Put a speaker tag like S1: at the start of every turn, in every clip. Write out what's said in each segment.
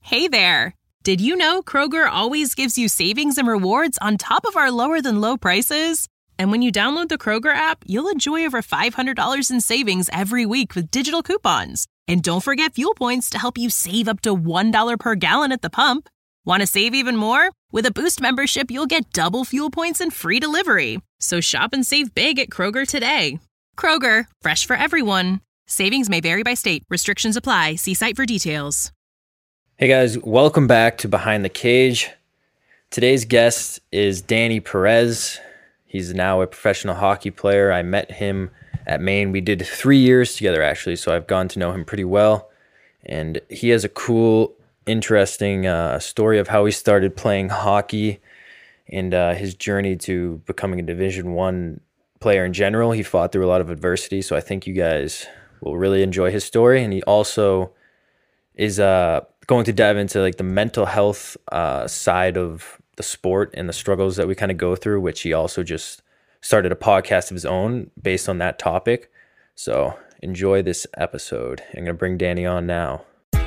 S1: Hey there! Did you know Kroger always gives you savings and rewards on top of our lower-than-low prices? And when you download the Kroger app, you'll enjoy over $500 in savings every week with digital coupons. And don't forget fuel points to help you save up to $1 per gallon at the pump. Want to save even more? With a Boost membership, you'll get double fuel points and free delivery. So shop and save big at Kroger today. Kroger, fresh for everyone. Savings may vary by state. Restrictions apply. See site for details.
S2: Hey guys, welcome back to Behind the Cage. Today's guest is Danny Perez. He's now a professional hockey player. I met him at Maine. We did 3 years together actually, so I've gotten to know him pretty well. And he has a cool, interesting story of how he started playing hockey and his journey to becoming a Division I player in general. He fought through a lot of adversity, so I think you guys will really enjoy his story. And he also is going to dive into like the mental health side of the sport and the struggles that we kind of go through, which he also just started a podcast of his own based on that topic. So enjoy this episode. I'm going to bring Danny on now.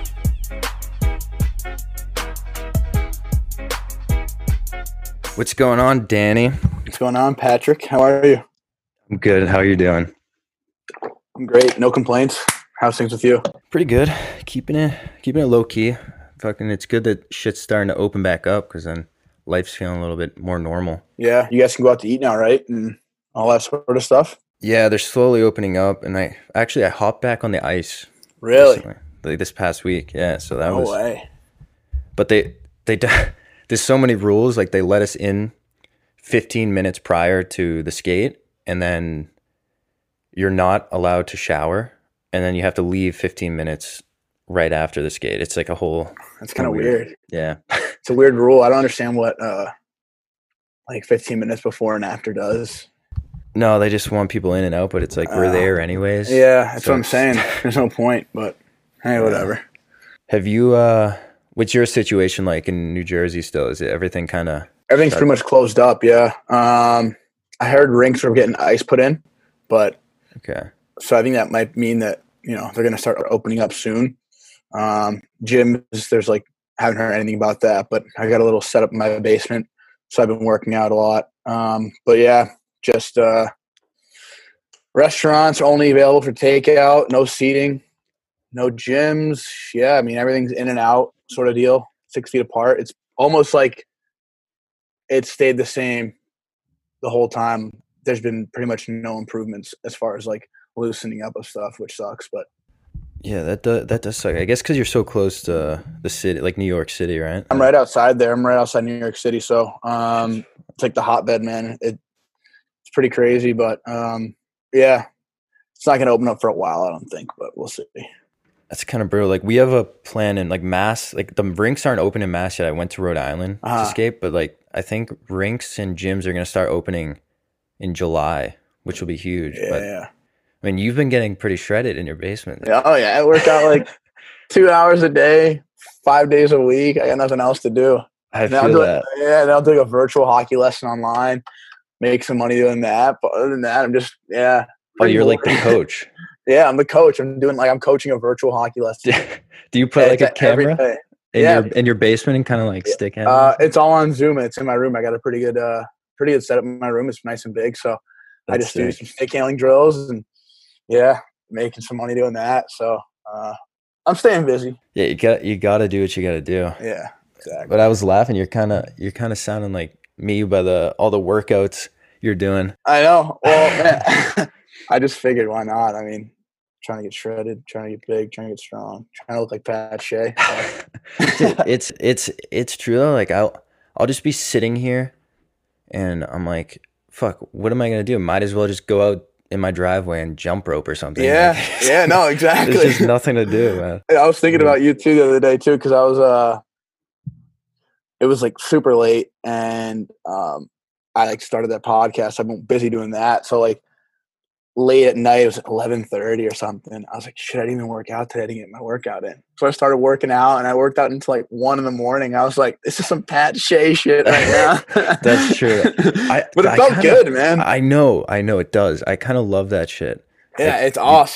S2: What's going on, Danny?
S3: What's going on, Patrick? How are you?
S2: I'm good. How are you doing?
S3: I'm great. No complaints. How's things with you?
S2: Pretty good. Keeping it low key. Fucking, it's good that shit's starting to open back up because then life's feeling a little bit more normal.
S3: Yeah, you guys can go out to eat now, right? And all that sort of stuff.
S2: Yeah, they're slowly opening up, and I hopped back on the ice.
S3: Really?
S2: Recently, like this past week. Yeah, so that
S3: No
S2: was.
S3: way.
S2: But they there's so many rules. Like they let us in 15 minutes prior to the skate, and then you're not allowed to shower, and then you have to leave 15 minutes right after the skate. It's like a whole.
S3: That's kind of weird.
S2: Yeah.
S3: It's a weird rule. I don't understand what like 15 minutes before and after does.
S2: No, they just want people in and out, but it's like we're there anyways.
S3: Yeah, that's what I'm saying. There's no point, but hey, whatever.
S2: Have you, what's your situation like in New Jersey still? Is it everything kind of?
S3: Everything's pretty much closed up, yeah. I heard rinks are getting ice put in, but
S2: okay.
S3: So I think that might mean that, you know, they're going to start opening up soon. Gyms, there's like, haven't heard anything about that, but I got a little setup in my basement, so I've been working out a lot. But yeah, just restaurants only available for takeout, no seating, no gyms. Yeah, I mean, everything's in and out sort of deal, 6 feet apart. It's almost like it stayed the same the whole time. There's been pretty much no improvements as far as like loosening up of stuff, which sucks, but
S2: yeah, that does suck. I guess because you're so close to the city, like New York City, right?
S3: I'm right outside there. I'm right outside New York City, so it's like the hotbed, man. It's pretty crazy, but yeah, it's not gonna open up for a while, I don't think, but we'll see.
S2: That's kind of brutal. Like we have a plan in like Mass, like the rinks aren't open in Mass yet. I went to Rhode Island to skate, but like I think rinks and gyms are gonna start opening in July, which will be huge.
S3: Yeah,
S2: but,
S3: yeah.
S2: I mean, you've been getting pretty shredded in your basement.
S3: Oh yeah, I work out like 2 hours a day, 5 days a week. I got nothing else to do.
S2: I feel that.
S3: Yeah, and I'll do a virtual hockey lesson online, make some money doing that. But other than that, I'm just
S2: Oh, you're like the coach.
S3: Yeah, I'm the coach. I'm coaching a virtual hockey lesson.
S2: Do you put like a camera in your basement and kind of like stick at it?
S3: It's all on Zoom. It's in my room. I got a pretty good setup in my room. It's nice and big, so I just do some stick handling drills and making some money doing that. So I'm staying busy.
S2: Yeah, you got to do what you got to do.
S3: Yeah, exactly.
S2: But I was laughing. You're kind of sounding like me by all the workouts you're doing.
S3: I know. Well, man, I just figured why not? I mean, trying to get shredded, trying to get big, trying to get strong, trying to look like Pat Shea.
S2: It's true though. Like I'll just be sitting here, and I'm like, fuck, what am I gonna do? Might as well just go out in my driveway and jump rope or something.
S3: Yeah, no, exactly.
S2: There's just nothing to do, man.
S3: I was thinking about you too the other day too, because I was it was like super late, and I like started that podcast. I've been busy doing that, so like late at night, it was 11:30 or something. I was like, shit, I didn't even work out today. I didn't get my workout in. So I started working out, and I worked out until like 1 a.m. I was like, this is some Pat Shea shit right now.
S2: That's true.
S3: But it felt good, man.
S2: I know it does. I kind of love that shit.
S3: Yeah, it's awesome.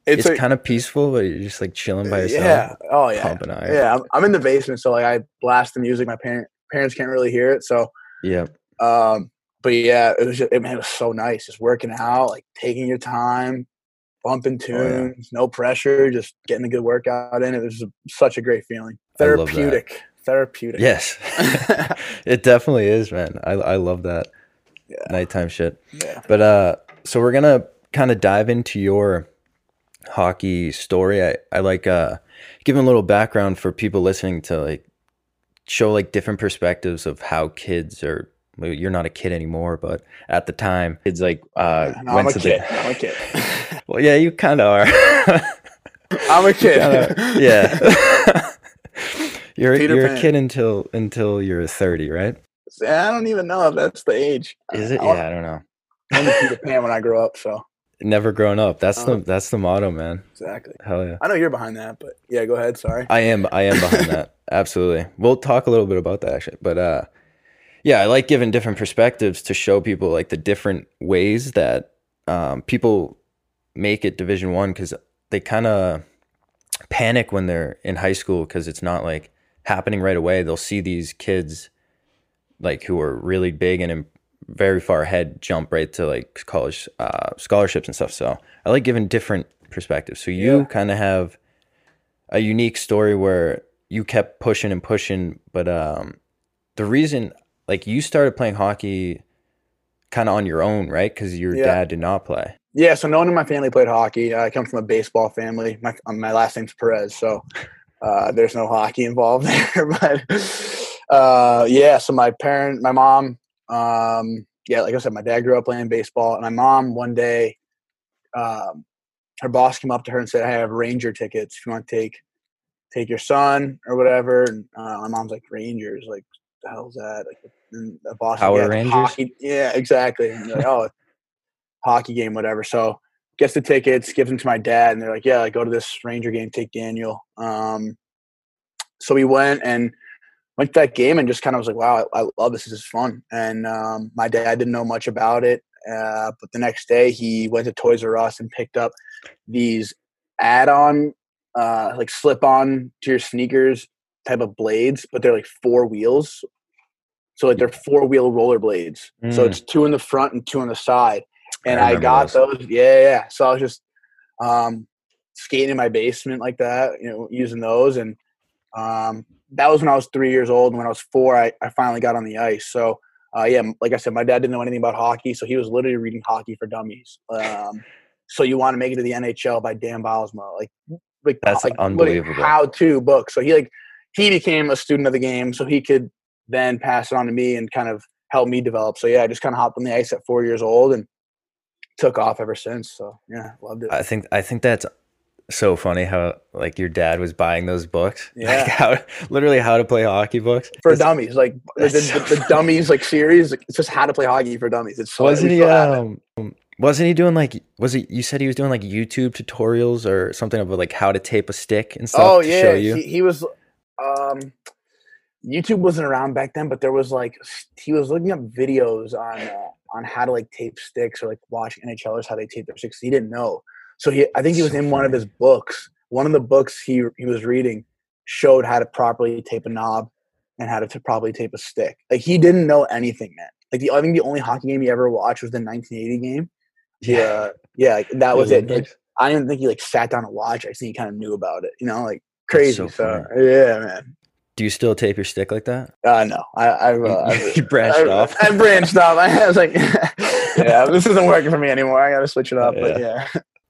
S2: it's kind of peaceful, but you're just like chilling by yourself.
S3: Yeah. Oh yeah.
S2: Pumping iron.
S3: Yeah. I'm in the basement, so like I blast the music. My parents can't really hear it, so
S2: Yeah.
S3: But yeah, it was it was so nice, just working out, like taking your time, bumping tunes, no pressure, just getting a good workout in. It was such a great feeling. Therapeutic.
S2: Yes. It definitely is, man. I love that nighttime shit.
S3: Yeah.
S2: But so we're gonna kind of dive into your hockey story. I like giving a little background for people listening to like show like different perspectives of how kids are. You're not a kid anymore, but at the time, kids like
S3: I'm a kid.
S2: Well, yeah, you kind of are.
S3: I'm a kid.
S2: Yeah. You're a kid until you're 30, right?
S3: I don't even know if that's the age.
S2: Is it? Yeah, I don't know.
S3: I'm a Peter Pan when I grow up, so
S2: never grown up. That's the motto, man.
S3: Exactly.
S2: Hell yeah.
S3: I know you're behind that, but yeah, go ahead. Sorry.
S2: I am behind that. Absolutely. We'll talk a little bit about that actually, but yeah, I like giving different perspectives to show people like the different ways that people make it Division I, because they kind of panic when they're in high school because it's not like happening right away. They'll see these kids like who are really big and very far ahead jump right to like college scholarships and stuff. So I like giving different perspectives. So you kind of have a unique story where you kept pushing and pushing, but the reason like you started playing hockey kind of on your own, right? Because your dad did not play.
S3: Yeah, so no one in my family played hockey. I come from a baseball family. My last name's Perez, so there's no hockey involved there. But yeah, so my mom, like I said, my dad grew up playing baseball, and my mom one day, her boss came up to her and said, "I have Ranger tickets. If you want to take your son or whatever." And my mom's like, "Rangers? Like, the hell's that?" Like, and the boss,
S2: Power Rangers.
S3: Hockey. Yeah, exactly. And they're like, "Oh, hockey game, whatever." So gets the tickets, gives them to my dad, and they're like, "Yeah, like, go to this Ranger game, take Daniel." So we went to that game and just kind of was like, wow, I love this. This is fun. And my dad didn't know much about it. But the next day he went to Toys R Us and picked up these add-on, like slip-on to your sneakers type of blades, but they're like 4 wheels. So like they're 4-wheel roller blades. So it's 2 in the front and 2 on the side. And I got those. Yeah. So I was just skating in my basement like that, using those. And that was when I was 3 years old. And when I was 4, I finally got on the ice. So, like I said, my dad didn't know anything about hockey. So he was literally reading Hockey for Dummies. So You Want to Make It to the NHL by Dan Bylsma. Like
S2: that's unbelievable.
S3: How-to book. So he became a student of the game. So he could then pass it on to me and kind of help me develop. So yeah, I just kind of hopped on the ice at 4 years old and took off ever since. So yeah, loved it.
S2: I think that's so funny how like your dad was buying those books.
S3: Yeah.
S2: Like how to play hockey books
S3: for dummies. Like the dummies like series. Like, it's just how to play hockey for dummies. It's so
S2: wasn't he doing like you said he was doing like YouTube tutorials or something about like how to tape a stick and stuff to show you?
S3: He was YouTube wasn't around back then, but there was like he was looking up videos on how to like tape sticks or like watch NHLers how they tape their sticks. He didn't know. So I think he was in one of his books. One of the books he was reading showed how to properly tape a knob and how to properly tape a stick. Like he didn't know anything, man. Like I think the only hockey game he ever watched was the 1980 game. Like, that was it. Like, I didn't think he like sat down and watched. I think he kind of knew about it. Like crazy. So yeah, man.
S2: Do you still tape your stick like that?
S3: No,
S2: you branched off.
S3: I branched off. I was like, yeah, this isn't working for me anymore. I got to switch it up. But yeah.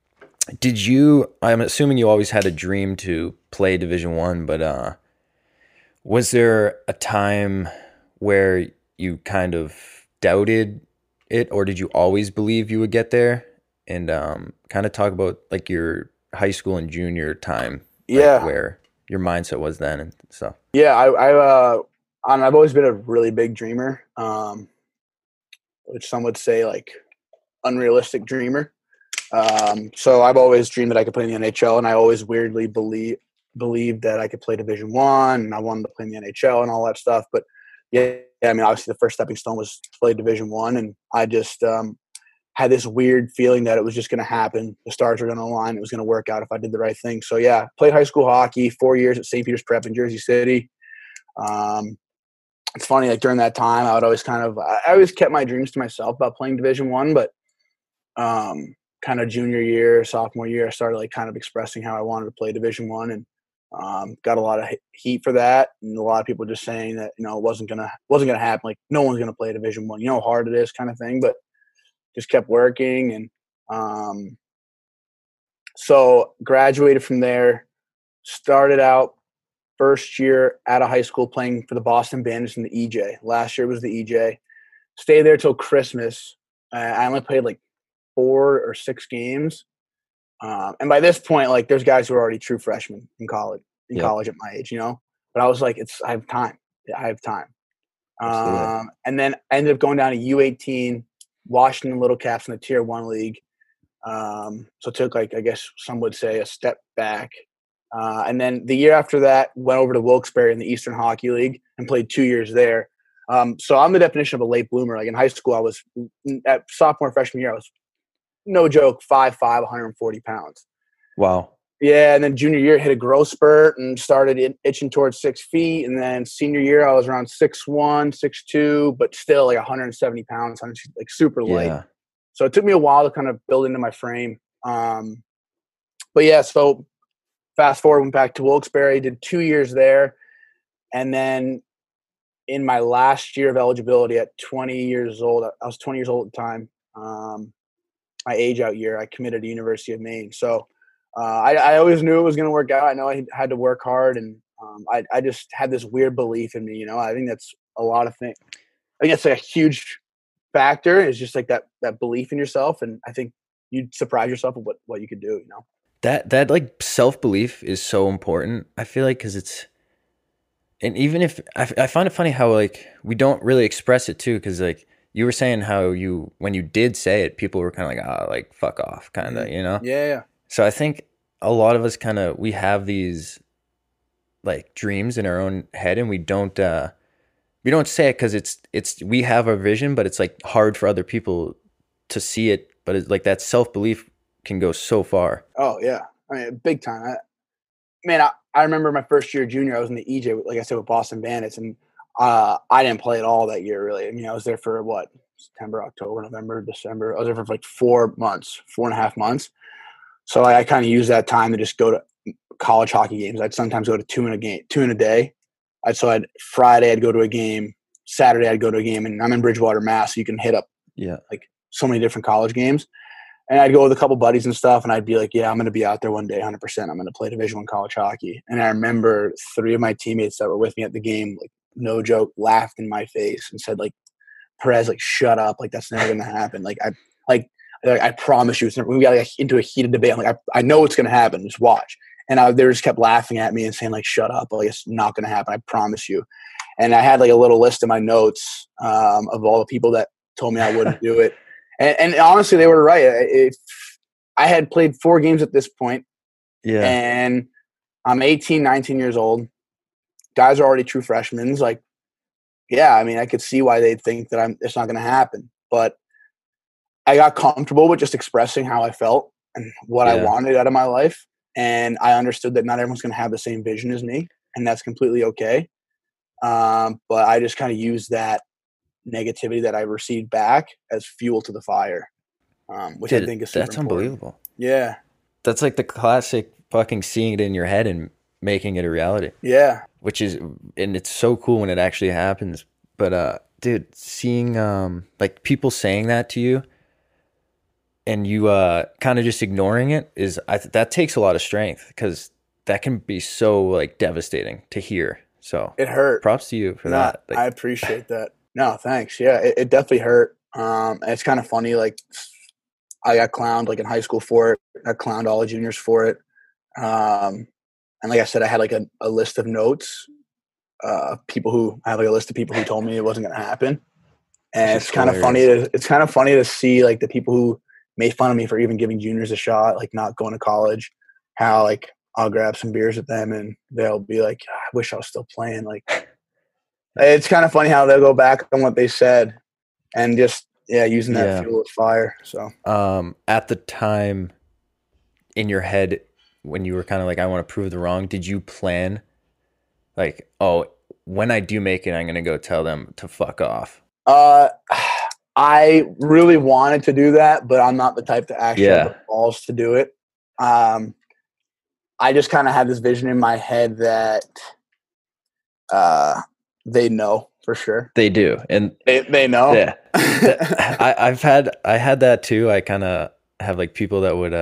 S2: I'm assuming you always had a dream to play Division I, but was there a time where you kind of doubted it, or did you always believe you would get there? And kind of talk about like your high school and junior time, where your mindset was then and stuff.
S3: Yeah, I've always been a really big dreamer, which some would say like unrealistic dreamer. So I've always dreamed that I could play in the NHL, and I always weirdly believed that I could play Division I, and I wanted to play in the NHL and all that stuff. But yeah, I mean, obviously the first stepping stone was to play Division I, and I just had this weird feeling that it was just going to happen. The stars were going to align. It was going to work out if I did the right thing. So, yeah, played high school hockey, 4 years at St. Peter's Prep in Jersey City. It's funny, like during that time, I would always I always kept my dreams to myself about playing Division I, but kind of junior year, sophomore year, I started like kind of expressing how I wanted to play Division I, and got a lot of heat for that, and a lot of people just saying that, you know, it wasn't gonna happen. Like, no one's gonna play Division I. You know how hard it is, kind of thing. But just kept working, and so graduated from there. Started out first year out of high school playing for the Boston Bandits in the EJ. Last year was the EJ. Stayed there till Christmas. I only played like 4 or 6 games. And by this point, like, there's guys who are already true freshmen in college at my age, you know. But I was like, I have time. I have time. And then I ended up going down to U18, Washington Little Caps in the Tier 1 league. So took, like, I guess some would say, a step back. And then the year after that, went over to Wilkes-Barre in the Eastern Hockey League and played 2 years there. So I'm the definition of a late bloomer. Like, in high school, at sophomore, freshman year, I was, no joke, 5'5", 140 pounds.
S2: Wow.
S3: Yeah, and then junior year, hit a growth spurt and started itching towards 6 feet. And then senior year, I was around 6'1", 6'2", but still like 170 pounds, like super light.
S2: Yeah.
S3: So it took me a while to kind of build into my frame. But yeah, so fast forward, went back to Wilkes-Barre, did 2 years there. And then in my last year of eligibility at 20 years old, I was 20 years old at the time, my age out year, I committed to University of Maine. So I always knew it was going to work out. I know I had to work hard, and I just had this weird belief in me. You know, I think that's a lot of things. I think that's like a huge factor, is just like that belief in yourself. And I think you'd surprise yourself with what you could do, you know?
S2: That like self-belief is so important. I feel like, because it's, and even if I find it funny how like we don't really express it too, because like you were saying how when you did say it, people were kind of like, oh, like fuck off, kind of, you know?
S3: Yeah.
S2: So I think a lot of us we have these like dreams in our own head, and we don't say it because it's we have our vision, but it's like hard for other people to see it. But it's like that self-belief can go so far. Oh
S3: yeah, I mean, big time. I remember my first year junior, I was in the EJ, like I said, with Boston Bandits, and I didn't play at all that year, really. I mean, I was there for September, October, November, December. I was there for like 4.5 months. So I kind of used that time to just go to college hockey games. I'd sometimes go to 2 in a day. Friday I'd go to a game, Saturday I'd go to a game, and I'm in Bridgewater, Mass. So you can hit up like so many different college games. And I'd go with a couple buddies and stuff, and I'd be like, yeah, I'm going to be out there one day, 100%. I'm going to play Division I college hockey. And I remember 3 of my teammates that were with me at the game, like, no joke, laughed in my face and said, like, Perez, like, shut up. Like, that's never going to happen. Like, I promise you, it's never, we got like into a heated debate. I'm like, I know it's going to happen. Just watch. And they just kept laughing at me and saying, like, shut up. Like, it's not going to happen. I promise you. And I had like a little list in my notes of all the people that told me I wouldn't do it. And honestly, they were right. I had played 4 games at this point. Yeah. And I'm 18, 19 years old. Guys are already true freshmen. Like, yeah, I mean, I could see why they'd think that it's not going to happen. But I got comfortable with just expressing how I felt and what I wanted out of my life. And I understood that not everyone's going to have the same vision as me, and that's completely okay. But I just kind of used that negativity that I received back as fuel to the fire, which I think is super
S2: that's
S3: important.
S2: Unbelievable.
S3: Yeah.
S2: That's like the classic fucking seeing it in your head and making it a reality.
S3: Yeah.
S2: Which is, and it's so cool when it actually happens. But dude, seeing like people saying that to you, and you kind of just ignoring it that takes a lot of strength, because that can be so like devastating to hear. So
S3: it hurt.
S2: Props to you for that.
S3: Like, I appreciate that. No, thanks. Yeah, it definitely hurt. And it's kind of funny. Like, I got clowned like in high school for it. I clowned all the juniors for it. And like I said, I had like a list of notes. I have like a list of people who told me it wasn't going to happen. And it's kind of funny. It's kind of funny to see like the people who made fun of me for even giving juniors a shot, like not going to college, how like I'll grab some beers with them and they'll be like, I wish I was still playing. Like, it's kind of funny how they'll go back on what they said and just using that fuel with fire. So
S2: at the time in your head when you were kind of like, I want to prove the wrong, did you plan like, oh, when I do make it, I'm going to go tell them to fuck off?
S3: I really wanted to do that, but I'm not the type to actually have the balls to do it. I just kind of had this vision in my head that they know for sure.
S2: They do. And
S3: they know.
S2: Yeah. I had that too. I kind of have like people that would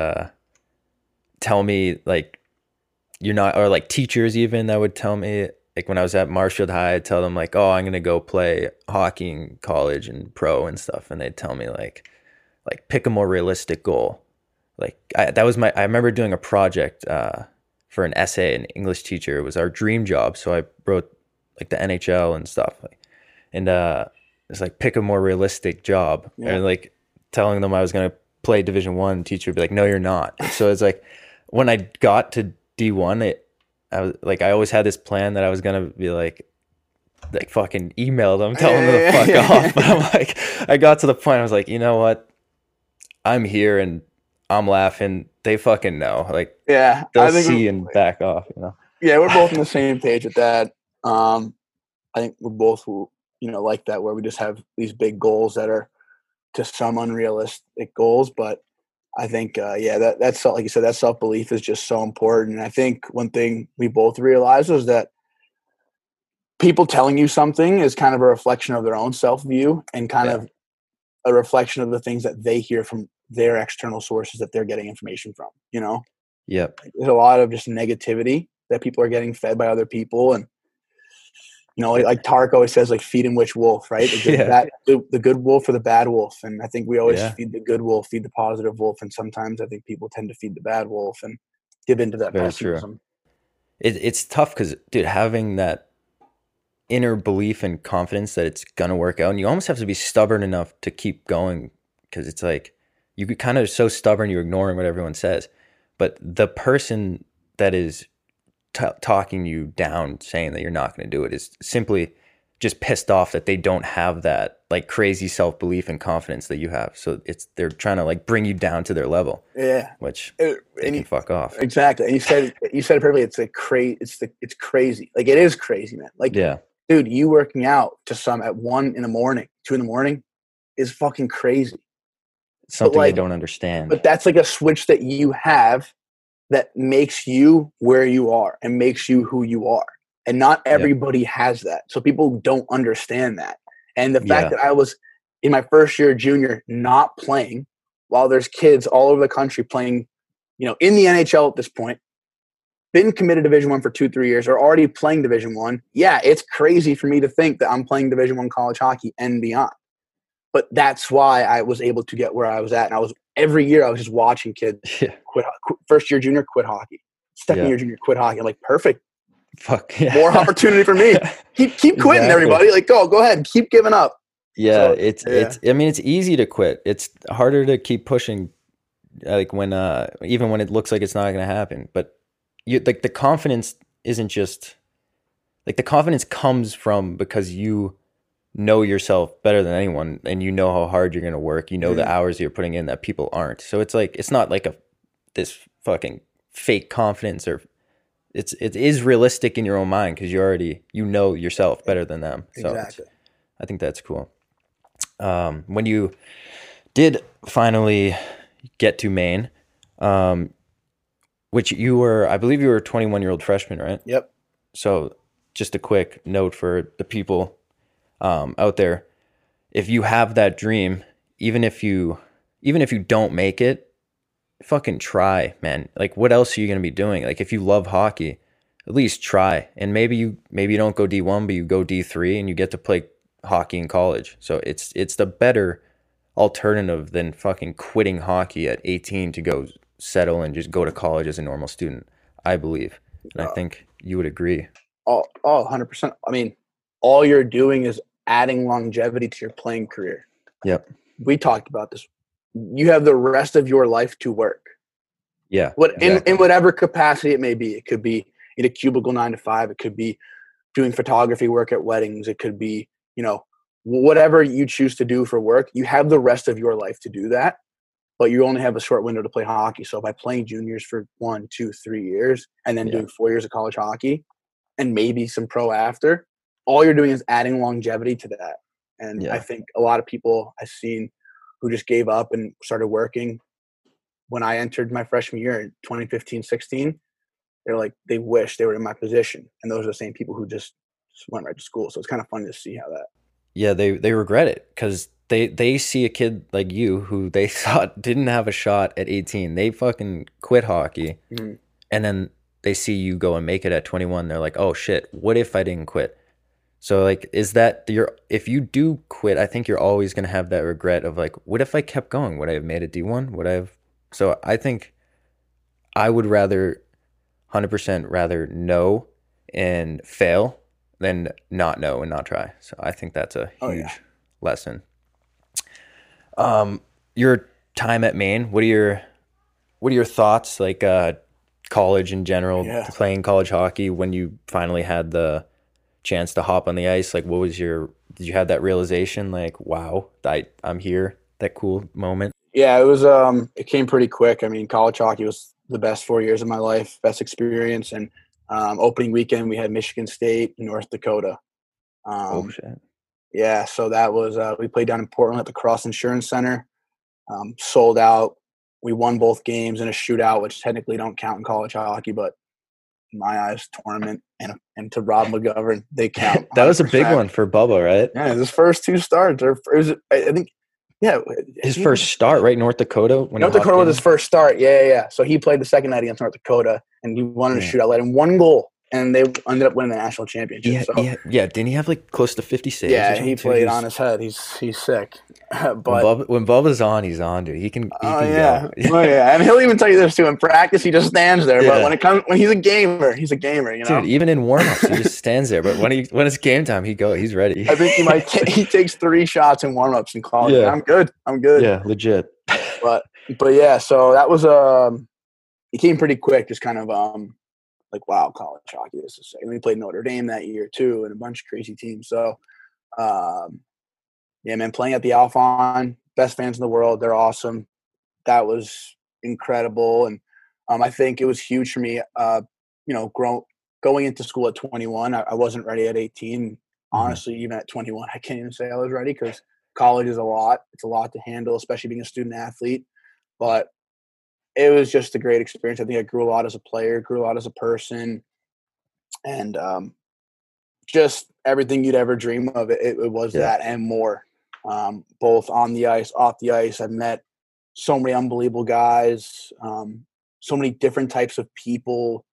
S2: tell me like, you're not, or like teachers even that would tell me, like when I was at Marshfield High, I'd tell them like, oh, I'm going to go play hockey in college and pro and stuff. And they'd tell me like pick a more realistic goal. Like I remember doing a project for an essay, an English teacher. It was our dream job. So I wrote like the NHL and stuff. And it's like, pick a more realistic job. Yeah. And like telling them I was going to play Division I, teacher would be like, no, you're not. So it's like when I got to D1, I was like, I always had this plan that I was gonna be like fucking email them, tell them to fuck off. But I'm like, I got to the point, I was like, you know what? I'm here and I'm laughing. They fucking know. Like,
S3: yeah,
S2: they'll see and back off. You know?
S3: Yeah, we're both on the same page with that. I think we're both, like that, where we just have these big goals that are just some unrealistic goals, but I think, that's like you said, that self-belief is just so important. And I think one thing we both realized was that people telling you something is kind of a reflection of their own self-view and kind of a reflection of the things that they hear from their external sources that they're getting information from,
S2: Yep.
S3: There's a lot of just negativity that people are getting fed by other people. And, like Tarek always says, like, feed and which wolf, right? The good wolf or the bad wolf. And I think we always feed the good wolf, feed the positive wolf. And sometimes I think people tend to feed the bad wolf and give into that pessimism.
S2: It's tough because, dude, having that inner belief and confidence that it's going to work out, and you almost have to be stubborn enough to keep going, because it's like you kind of so stubborn you're ignoring what everyone says. But the person that is talking you down, saying that you're not going to do it, is simply just pissed off that they don't have that like crazy self-belief and confidence that you have. So they're trying to like bring you down to their level.
S3: Yeah.
S2: Which they can fuck off.
S3: Exactly. And you said it perfectly. It's it's crazy. Like, it is crazy, man. Like, dude, you working out to some at 1 in the morning, 2 in the morning is fucking crazy.
S2: It's something they don't understand.
S3: But that's like a switch that you have that makes you where you are and makes you who you are. And not everybody has that. So people don't understand that. And the fact that I was in my first year junior not playing, while there's kids all over the country playing, in the NHL at this point, been committed to Division I for 2-3 years, or already playing Division I. Yeah, it's crazy for me to think that I'm playing Division I college hockey and beyond. But that's why I was able to get where I was at. And every year I was just watching kids quit. First year junior, quit hockey. Second year junior, quit hockey. I'm like, perfect.
S2: Fuck yeah.
S3: More opportunity for me. Keep quitting, everybody. Like, go ahead. Keep giving up.
S2: Yeah, so, it's easy to quit. It's harder to keep pushing, like when even when it looks like it's not going to happen. But the confidence isn't just like, the confidence comes from because you know yourself better than anyone, and you know how hard you're going to work. You know the hours you're putting in that people aren't. So it's like, it's not like this fucking fake confidence, or it is realistic in your own mind because you know yourself better than them. So
S3: exactly.
S2: I think that's cool. When you did finally get to Maine, which I believe you were a 21-year-old freshman, right?
S3: Yep.
S2: So just a quick note for the people out there: if you have that dream, even if you don't make it, fucking try, man. Like, what else are you going to be doing? Like, if you love hockey, at least try. And maybe you don't go D1, but you go D3 and you get to play hockey in college. So it's the better alternative than fucking quitting hockey at 18 to go settle and just go to college as a normal student, I believe. And I think you would agree.
S3: 100%. I mean, all you're doing is adding longevity to your playing career.
S2: Yep.
S3: We talked about this. You have the rest of your life to work.
S2: Yeah.
S3: In whatever capacity it may be. It could be in a cubicle 9 to 5. It could be doing photography work at weddings. It could be, whatever you choose to do for work, you have the rest of your life to do that, but you only have a short window to play hockey. So by playing juniors for 1, 2, 3 years and then doing 4 years of college hockey and maybe some pro after, all you're doing is adding longevity to that. And I think a lot of people I've seen who just gave up and started working when I entered my freshman year in 2015, 16, they're like, they wish they were in my position. And those are the same people who just went right to school. So it's kind of funny to see how that.
S2: Yeah, they regret it because they see a kid like you who they thought didn't have a shot at 18. They fucking quit hockey, and then they see you go and make it at 21. They're like, oh shit, what if I didn't quit? So like, is that if you do quit, I think you're always gonna have that regret of like, what if I kept going? Would I have made a D1? Would I have? So I think I would 100% rather know and fail than not know and not try. So I think that's a huge lesson. Your time at Maine, what are your thoughts, like college in general, playing college hockey when you finally had the chance to hop on the ice? Like, did you have that realization, like, wow, I'm here, that cool moment?
S3: Yeah, it was, it came pretty quick. I mean, college hockey was the best 4 years of my life, best experience. And opening weekend, we had Michigan State, North Dakota.
S2: Oh, shit.
S3: Yeah, so that was we played down in Portland at the Cross Insurance Center. Sold out. We won both games in a shootout, which technically don't count in college hockey, but in my eyes, tournament and to Rob McGovern, they count.
S2: That was a big one for Bubba, right?
S3: Yeah, his first 2 starts. I think. Yeah,
S2: his first start, right? North Dakota.
S3: North Dakota was his first start. Yeah. So he played the second night against North Dakota, and he won in a shootout, let in 1 goal, and they ended up winning the national championship.
S2: Yeah. Didn't he have like close to 50 saves?
S3: Yeah, he played on his head. He's sick. But
S2: when Bubba's on, he's on, dude. He can go.
S3: And he'll even tell you this too. In practice, he just stands there. But when he's a gamer, he's a gamer. You know,
S2: dude. Even in warm-ups, he just stands there. But when it's game time, he's ready.
S3: I think he takes 3 shots in warm-ups in college. Yeah. I'm good.
S2: Yeah, legit.
S3: But yeah, so that was it came pretty quick. Just kind of like, wow, college hockey, this is sick. And we played Notre Dame that year too, and a bunch of crazy teams. So yeah, man, playing at the Alphon, best fans in the world. They're awesome. That was incredible. And I think it was huge for me, going into school at 21. I wasn't ready at 18. Honestly, even at 21, I can't even say I was ready because college is a lot. It's a lot to handle, especially being a student athlete. But it was just a great experience. I think I grew a lot as a player, grew a lot as a person. And just everything you'd ever dream of, it was that and more. Both on the ice, off the ice. I've met so many unbelievable guys, so many different types of people.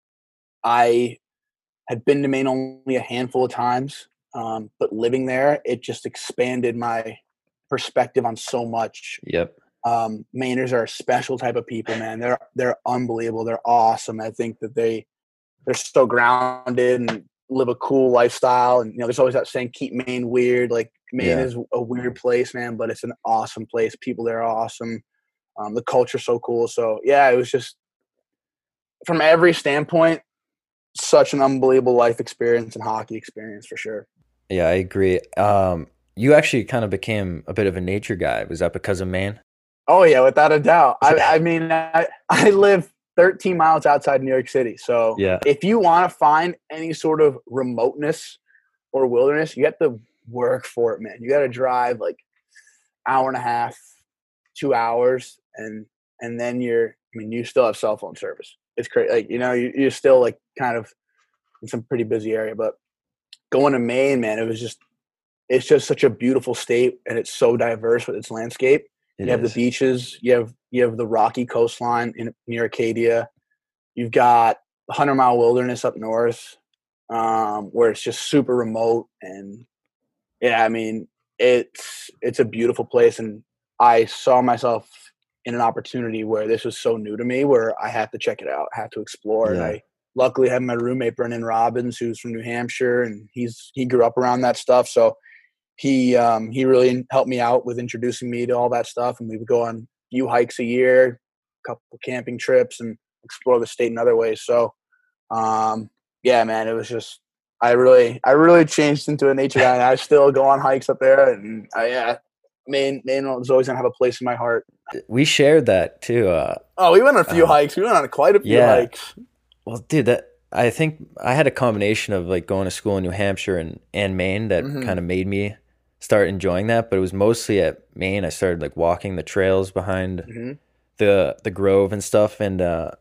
S3: I had been to Maine only a handful of times, but living there, it just expanded my perspective on so much.
S2: Yep.
S3: Mainers are a special type of people, man. They're unbelievable. They're awesome. I think that they're so grounded and live a cool lifestyle. And there's always that saying, keep Maine weird. Like, Maine is a weird place, man, but it's an awesome place. People there are awesome. The culture's so cool. So yeah, it was just, from every standpoint, such an unbelievable life experience and hockey experience for sure.
S2: Yeah, I agree. You actually kind of became a bit of a nature guy. Was that because of Maine?
S3: Oh yeah, without a doubt. I mean, I live 13 miles outside New York City. So if you want to find any sort of remoteness or wilderness, you have to work for it, man. You got to drive like hour and a half, 2 hours, and then you still have cell phone service. It's crazy. Like, you're still like kind of in some pretty busy area, but going to Maine, man, it's just such a beautiful state, and it's so diverse with its landscape. You have the beaches, you have the rocky coastline near Acadia. You've got the 100-mile wilderness up north, where it's just super remote. And yeah, I mean, it's a beautiful place. And I saw myself in an opportunity where this was so new to me, where I had to check it out, had to explore. And I luckily had my roommate, Brendan Robbins, who's from New Hampshire, and he grew up around that stuff. So he really helped me out with introducing me to all that stuff. And we would go on a few hikes a year, a couple camping trips, and explore the state in other ways. So, yeah, man, it was just I really changed into a nature guy. And I still go on hikes up there, and Maine is always gonna have a place in my heart.
S2: We shared that too.
S3: We went on a few hikes. We went on quite a few hikes.
S2: Well, dude, I think I had a combination of like going to school in New Hampshire and Maine that kind of made me start enjoying that. But it was mostly at Maine. I started like walking the trails behind the grove and stuff. And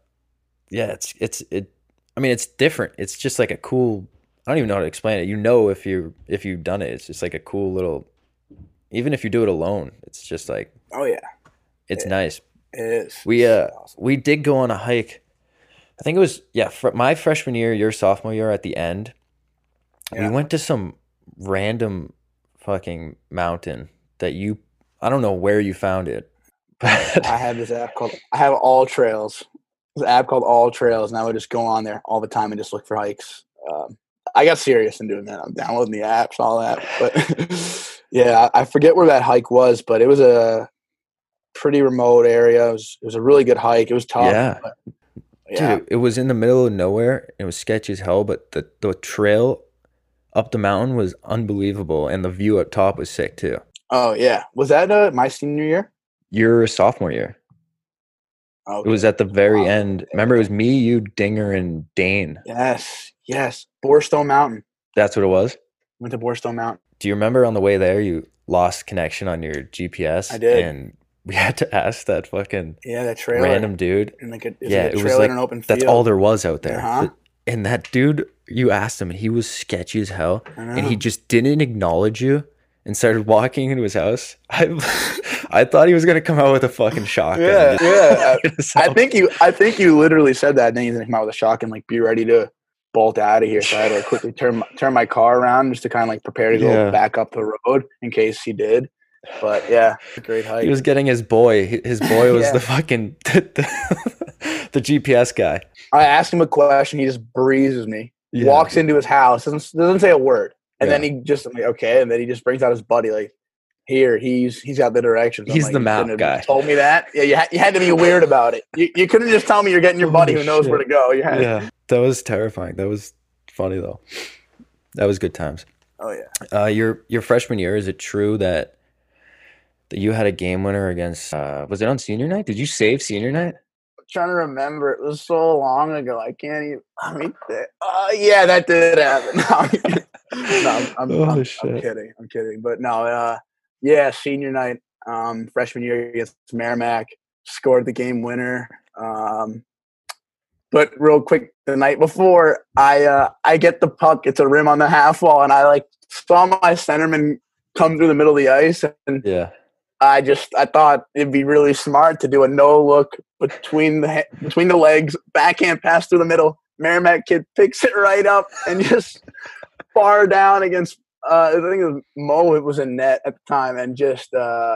S2: I mean, it's different. It's just like a cool. I don't even know how to explain it. You know, if you've done it, it's just like a cool little. Even if you do it alone, it's just like.
S3: Oh yeah.
S2: It's nice.
S3: It is.
S2: We did go on a hike. I think it was my freshman year, your sophomore year at the end. Yeah. We went to some random fucking mountain that I don't know where you found it.
S3: But I have this app called All Trails. This app called All Trails, and I would just go on there all the time and just look for hikes. I got serious in doing that. I'm downloading the apps, all that. But yeah, I forget where that hike was, but it was a pretty remote area. It was a really good hike. It was tough.
S2: Yeah. Dude, it was in the middle of nowhere. It was sketchy as hell, but the trail up the mountain was unbelievable, and the view up top was sick too.
S3: Oh yeah, was that my senior year?
S2: Your sophomore year. Okay. It was at the very end. Remember, it was me, you, Dinger, and Dane.
S3: Yes. Borestone Mountain.
S2: That's what it was?
S3: Went to Borestone Mountain.
S2: Do you remember on the way there you lost connection on your GPS?
S3: I did.
S2: And we had to ask that fucking
S3: that trailer.
S2: Random dude.
S3: And like it was like an open field.
S2: That's all there was out there.
S3: Uh-huh.
S2: And that dude, you asked him, he was sketchy as hell. And he just didn't acknowledge you and started walking into his house. I thought he was gonna come out with a fucking shotgun.
S3: Yeah. I think you literally said that, and then he's gonna come out with a shotgun, like be ready to bolt out of here. So I had to quickly turn my car around just to kind of like prepare to go back up the road in case he did. But yeah, great hike.
S2: He was getting his boy. His boy was the fucking the GPS guy.
S3: I asked him a question. He just breezes me. Walks into his house. Doesn't say a word. And then he just, I'm like, okay. And then he just brings out his buddy, like, here, he's got the directions.
S2: He's like, the map guy.
S3: Told me that. Yeah, you had to be weird about it. You couldn't just tell me you're getting your buddy who knows where to go.
S2: That was terrifying. That was funny though. That was good times.
S3: Oh yeah.
S2: Your freshman year, is it true that you had a game winner against? Was it on senior night? Did you save senior night?
S3: I'm trying to remember. It was so long ago. I can't even. I mean, yeah, that did happen. I'm kidding. I'm kidding. But no, senior night, freshman year against Merrimack, scored the game winner. But real quick, the night before, I get the puck. It's a rim on the half wall, and I like saw my centerman come through the middle of the ice, and I thought it'd be really smart to do a no look between the legs, backhand pass through the middle. Merrimack kid picks it right up and just far down against. I think it was Mo. It was a net at the time, and just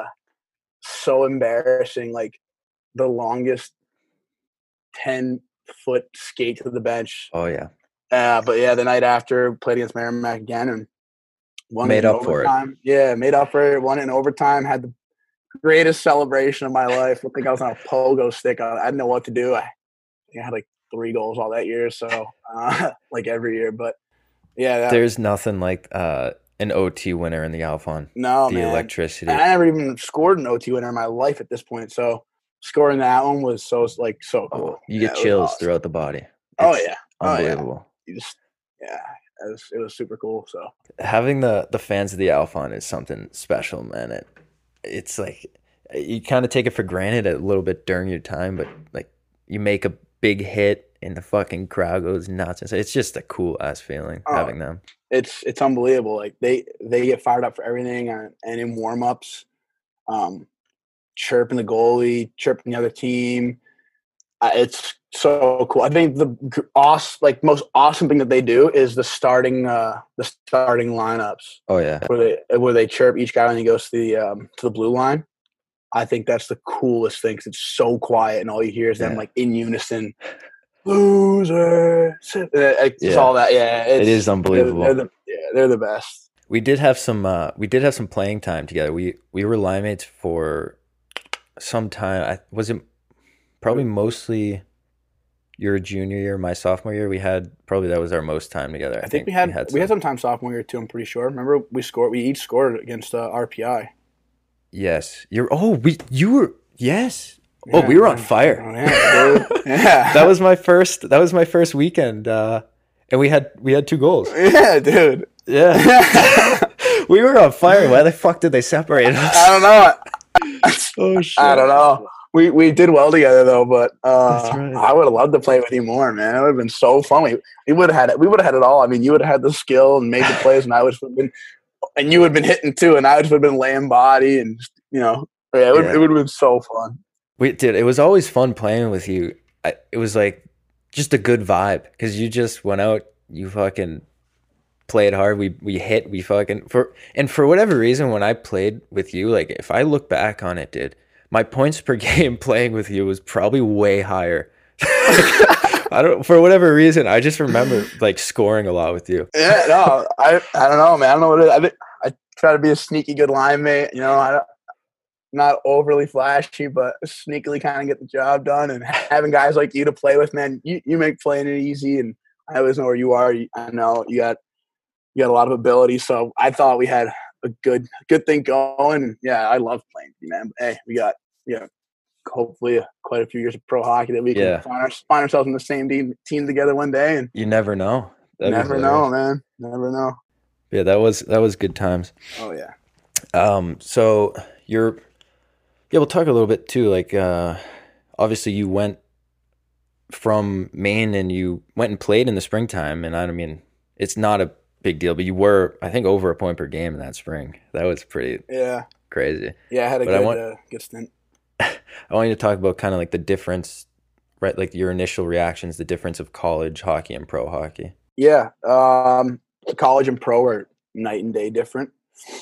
S3: so embarrassing. Like the longest 10-foot skate to the bench.
S2: Oh yeah.
S3: But yeah, the night after played against Merrimack again and won.
S2: Made up for it.
S3: Yeah, made up for it. Won it in overtime. Had the greatest celebration of my life. I think I was on a pogo stick. I didn't know what to do. I had like 3 goals all that year, so like every year. But yeah,
S2: there's nothing like an OT winner in the Alphon.
S3: No,
S2: the electricity.
S3: And I never even scored an OT winner in my life at this point. So scoring that one was so cool.
S2: Oh, you get chills throughout the body.
S3: It's
S2: unbelievable.
S3: You just it was super cool. So
S2: having the fans of the Alphon is something special, man. It's like you kind of take it for granted a little bit during your time, but like you make a big hit and the fucking crowd goes nuts. It's just a cool ass feeling having them.
S3: It's unbelievable. Like they get fired up for everything, and in warm ups, chirping the goalie, chirping the other team. It's so cool. I think the most awesome thing that they do is the starting lineups.
S2: Oh yeah,
S3: where they chirp each guy when he goes to the blue line. I think that's the coolest thing because it's so quiet and all you hear is them like in unison. Loser. It's all that. Yeah,
S2: it is unbelievable.
S3: They're the best.
S2: We did have some playing time together. We were line mates for some time. Was it probably mostly your junior year, my sophomore year, that was our most time together.
S3: I think we had some time sophomore year too. I'm pretty sure. Remember, we each scored against RPI.
S2: Yes, yes. Yeah, we were on fire.
S3: Oh, yeah, dude. Yeah.
S2: That was my first weekend, and we had 2 goals.
S3: Yeah, dude.
S2: Yeah. We were on fire. Why the fuck did they separate us?
S3: I don't know.
S2: Oh shit.
S3: I don't know. We did well together though, but
S2: That's right.
S3: I would have loved to play with you more, man. It would have been so fun. We would have had it all. I mean, you would have had the skill and made the plays, and I would have been, and you would have been hitting too, and I would have been laying body, and it would have been so fun.
S2: It was always fun playing with you. It was like just a good vibe because you just went out, you fucking played hard. We hit, for whatever reason, when I played with you, like if I look back on it, dude, my points per game playing with you was probably way higher. For whatever reason, I just remember like scoring a lot with you.
S3: Yeah, no, I don't know, man. I don't know what it is. I try to be a sneaky good line mate. Not overly flashy, but sneakily kind of get the job done. And having guys like you to play with, man, you make playing it easy. And I always know where you are. I know you got a lot of ability. So I thought we had a good thing going. And yeah, I love playing with you, man. But, hey, we got hopefully quite a few years of pro hockey that we can find ourselves in the same team together one day. And
S2: you never know.
S3: Never know, man. Never know.
S2: Yeah, that was good times.
S3: Oh yeah.
S2: So we'll talk a little bit too. Like, obviously you went from Maine and you went and played in the springtime. And I mean, it's not a big deal, but you were, I think, over a point per game in that spring. That was pretty crazy.
S3: Yeah, I had a good stint.
S2: I want you to talk about kind of like the difference, right? Like your initial reactions, the difference of college hockey and pro hockey.
S3: Yeah. College and pro are night and day different.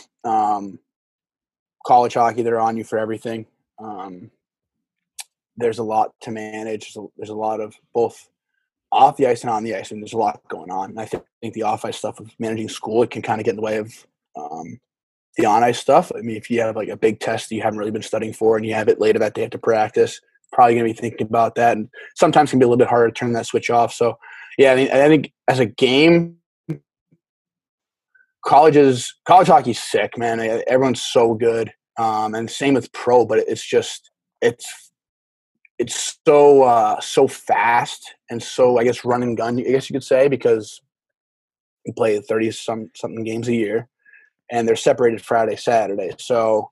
S3: College hockey, they're on you for everything. There's a lot to manage. There's a lot of both off the ice and on the ice, and there's a lot going on. And I think the off ice stuff of managing school, it can kind of get in the way of the on ice stuff. I mean, if you have like a big test that you haven't really been studying for, and you have it later that day to practice, probably going to be thinking about that. And sometimes it can be a little bit harder to turn that switch off. So, yeah, I mean, I think as a game, college hockey's sick, man. Everyone's so good. And same with pro, but it's so fast and so, I guess, run and gun, I guess you could say, because we play 30-something games a year, and they're separated Friday, Saturday. So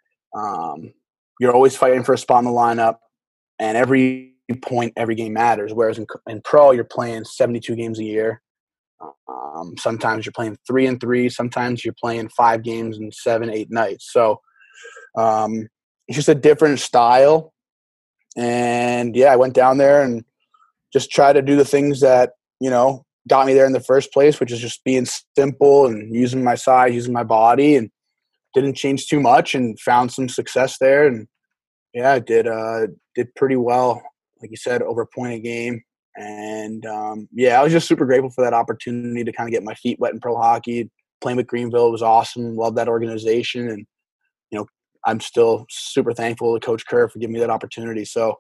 S3: you're always fighting for a spot in the lineup, and every point, every game matters. Whereas in pro, you're playing 72 games a year. Sometimes you're playing 3 and 3. Sometimes you're playing 5 games in 7-8 nights. So it's just a different style. And yeah, I went down there and just tried to do the things that, got me there in the first place, which is just being simple and using my size, using my body, and didn't change too much and found some success there. And yeah, I did pretty well, like you said, over a point a game. And I was just super grateful for that opportunity to kind of get my feet wet in pro hockey. Playing with Greenville was awesome. Love that organization. And, I'm still super thankful to Coach Kerr for giving me that opportunity. So,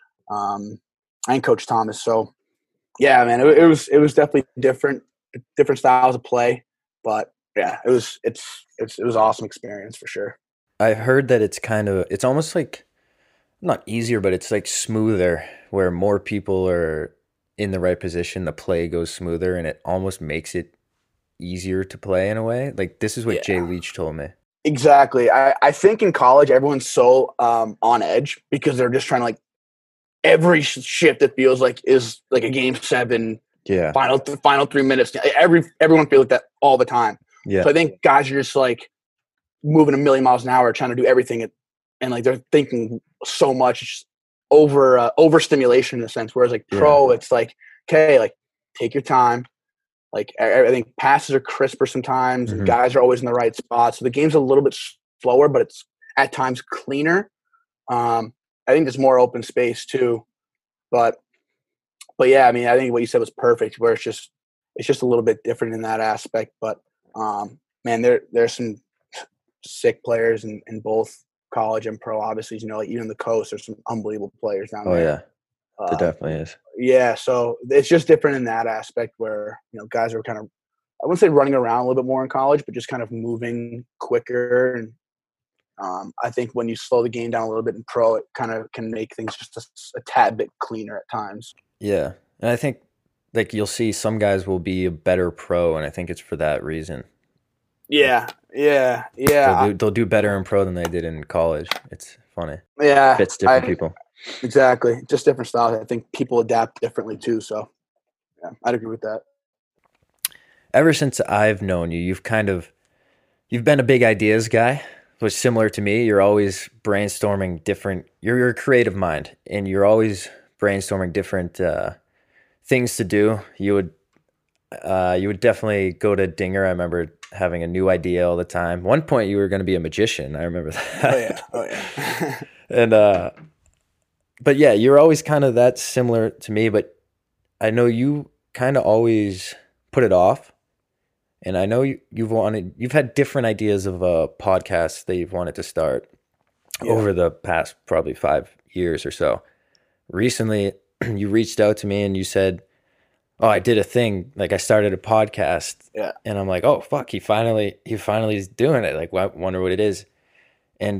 S3: and Coach Thomas. So, yeah, man, it was definitely different styles of play, but yeah, it was an awesome experience for sure.
S2: I heard that it's almost like not easier, but it's like smoother, where more people are in the right position, the play goes smoother, and it almost makes it easier to play in a way. Like, this is what Jay Leach told me.
S3: Exactly. I think in college, everyone's so on edge because they're just trying to, like, every shift it feels like is like a game 7, final 3 minutes. Everyone feels like that all the time. Yeah. So I think guys are just like moving a million miles an hour, trying to do everything, and like they're thinking so much, it's just overstimulation in a sense. Whereas like pro, it's like, okay, like take your time. Like, I think passes are crisper sometimes, and guys are always in the right spot. So the game's a little bit slower, but it's at times cleaner. I think there's more open space too. But yeah, I mean, I think what you said was perfect, where it's just a little bit different in that aspect. But man, there's some sick players in both college and pro. Obviously, like even the coast, there's some unbelievable players down there.
S2: It definitely is.
S3: Yeah, so it's just different in that aspect where, guys are kind of, I wouldn't say running around a little bit more in college, but just kind of moving quicker. And I think when you slow the game down a little bit in pro, it kind of can make things just a tad bit cleaner at times.
S2: Yeah. And I think like you'll see some guys will be a better pro, and I think it's for that reason.
S3: Yeah.
S2: They'll do better in pro than they did in college. It's funny.
S3: Yeah.
S2: Fits different people.
S3: Exactly. Just different styles. I think people adapt differently too. So yeah, I'd agree with that.
S2: Ever since I've known you, you've been a big ideas guy, which similar to me. You're always brainstorming different, you're a creative mind, and you're always brainstorming different things to do. You would definitely go to Dinger. I remember having a new idea all the time. One point you were going to be a magician. I remember that.
S3: Oh yeah.
S2: And but yeah, you're always kind of that similar to me, but I know you kind of always put it off. And I know you've had different ideas of a podcast that you've wanted to start over the past probably 5 years or so. Recently, you reached out to me and you said, "Oh, I did a thing. Like I started a podcast."
S3: Yeah.
S2: And I'm like, "Oh, fuck! He finally is doing it. Like, I wonder what it is." And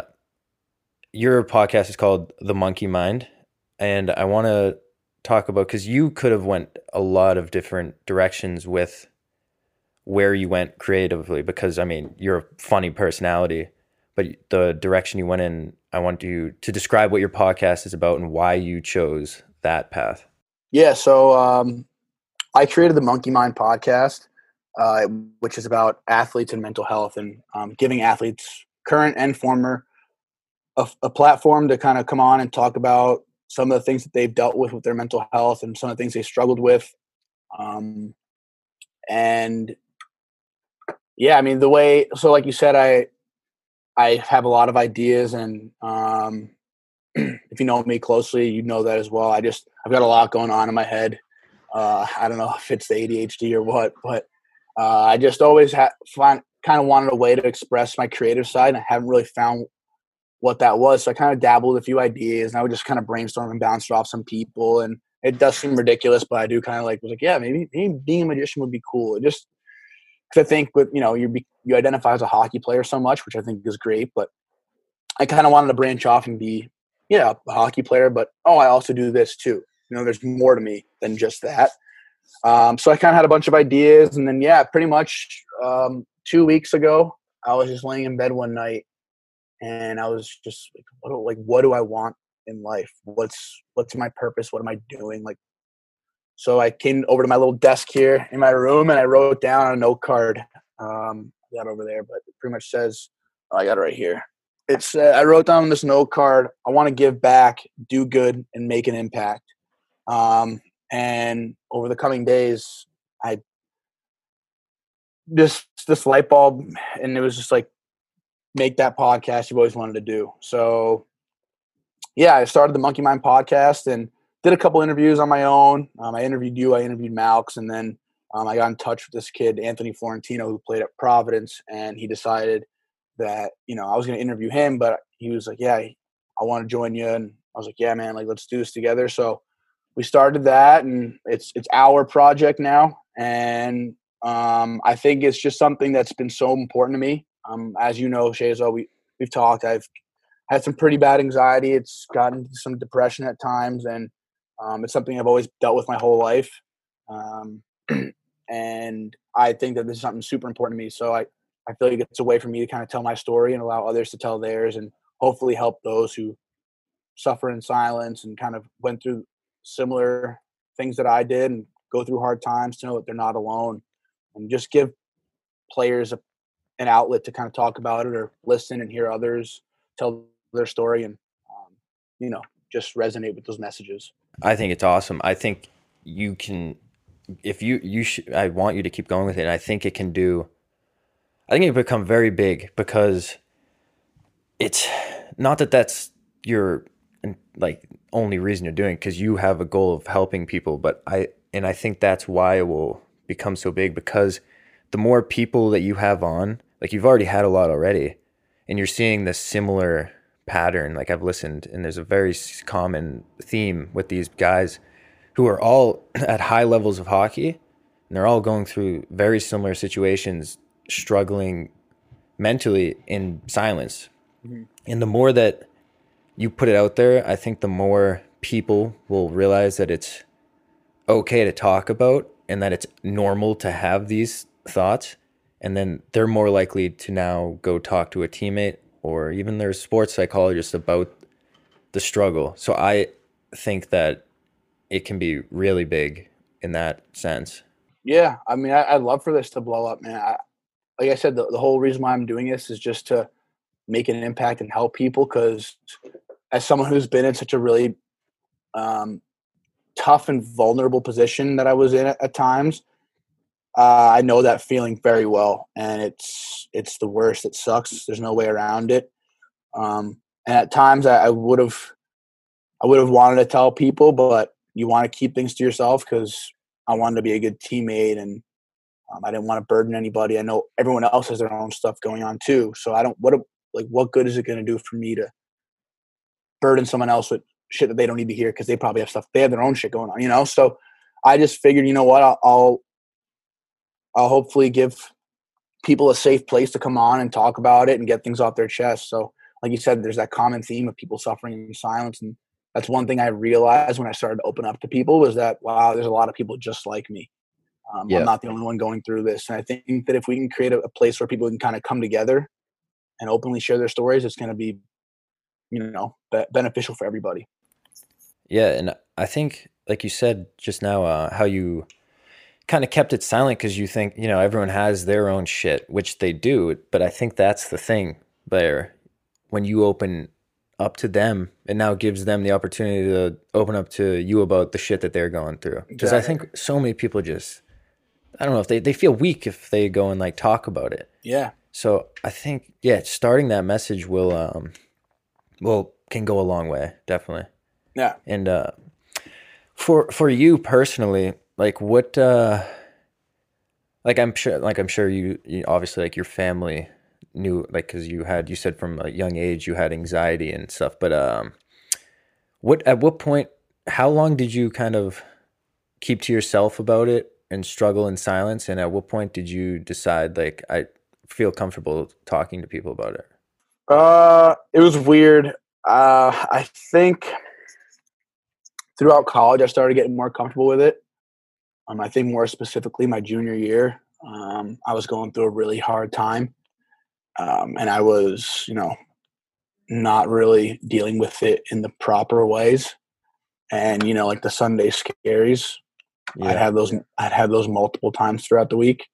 S2: your podcast is called The Monkey Mind, and I want to talk about, because you could have went a lot of different directions with where you went creatively, because I mean, you're a funny personality, but the direction you went in, I want you to describe what your podcast is about and why you chose that path.
S3: Yeah. So I created the Monkey Mind podcast, which is about athletes and mental health, and giving athletes, current and former, a platform to kind of come on and talk about some of the things that they've dealt with their mental health and some of the things they struggled with. And yeah, I mean, so like you said, I have a lot of ideas, and if you know me closely, you know that as well. I've got a lot going on in my head. I don't know if it's the ADHD or what, but I just always kind of wanted a way to express my creative side, and I haven't really found what that was. So I kind of dabbled with a few ideas, and I would just kind of brainstorm and bounce off some people. And it does seem ridiculous, but I do kind of was like, yeah, maybe being a magician would be cool. It just, because I think with, you identify as a hockey player so much, which I think is great, but I kind of wanted to branch off and be, a hockey player, but I also do this too. There's more to me than just that. So I kind of had a bunch of ideas, and then pretty much 2 weeks ago, I was just laying in bed one night, and I was just like, what do I want in life? What's my purpose? What am I doing? So I came over to my little desk here in my room, and I wrote down on a note card. I got over there, but it pretty much says, I got it right here. It's I wrote down on this note card, I want to give back, do good, and make an impact. And over the coming days, I just this light bulb, and it was just like, make that podcast you've always wanted to do. So yeah, I started the Monkey Mind podcast and did a couple interviews on my own. I interviewed you, I interviewed Malx, and then I got in touch with this kid, Anthony Florentino, who played at Providence, and he decided that, I was going to interview him, but he was like, yeah, I want to join you. And I was like, yeah, man, let's do this together. So we started that, and it's our project now. And I think it's just something that's been so important to me. As you know, Shazo, we've talked. I've had some pretty bad anxiety. It's gotten some depression at times, and it's something I've always dealt with my whole life. And I think that this is something super important to me. So I feel like it's a way for me to kind of tell my story and allow others to tell theirs, and hopefully help those who suffer in silence and kind of went through similar things that I did and go through hard times to know that they're not alone, and just give players an outlet to kind of talk about it or listen and hear others tell their story, and just resonate with those messages.
S2: I think it's awesome. I think you can, if you should, I want you to keep going with it. And I think it can become very big, because it's not that that's your only reason you're doing it, because you have a goal of helping people. But I think that's why it will become so big, because the more people that you have on, you've already had a lot already, and you're seeing the similar pattern. Like I've listened, and there's a very common theme with these guys who are all at high levels of hockey, and they're all going through very similar situations, struggling mentally in silence. Mm-hmm. And the more that you put it out there, I think the more people will realize that it's okay to talk about and that it's normal to have these thoughts. And then they're more likely to now go talk to a teammate or even their sports psychologist about the struggle. So I think that it can be really big in that sense.
S3: Yeah. I mean, I'd love for this to blow up, man. Like I said, the whole reason why I'm doing this is just to make an impact and help people, because as someone who's been in such a really tough and vulnerable position that I was in at times, I know that feeling very well, and it's the worst. It sucks. There's no way around it. And at times I would have wanted to tell people, but you want to keep things to yourself, because I wanted to be a good teammate, and I didn't want to burden anybody. I know everyone else has their own stuff going on too, so I don't. What good is it going to do for me to burden someone else with shit that they don't need to hear, because they probably have stuff. They have their own shit going on, you know. So I just figured, you know what, I'll hopefully give people a safe place to come on and talk about it and get things off their chest. So, like you said, there's that common theme of people suffering in silence, and that's one thing I realized when I started to open up to people, was that, wow, there's a lot of people just like me. I'm not the only one going through this. And I think that if we can create a place where people can kind of come together and openly share their stories, it's going to be, beneficial for everybody.
S2: Yeah. And I think, like you said just now, how you kind of kept it silent because you think, everyone has their own shit, which they do. But I think that's the thing there. When you open up to them, it now gives them the opportunity to open up to you about the shit that they're going through. Because I think so many people just, I don't know, if they feel weak if they go and like talk about it.
S3: Yeah.
S2: So I think, starting that message can go a long way, definitely.
S3: Yeah.
S2: And for you personally, like what, I'm sure you obviously, like, your family knew, like, because you said from a young age you had anxiety and stuff, but at what point, how long did you kind of keep to yourself about it and struggle in silence, and at what point did you decide, like, I feel comfortable talking to people about it?
S3: It was weird. I think throughout college I started getting more comfortable with it. I think more specifically my junior year, I was going through a really hard time. And I was, not really dealing with it in the proper ways. And, like the Sunday scaries, I'd have those multiple times throughout the week.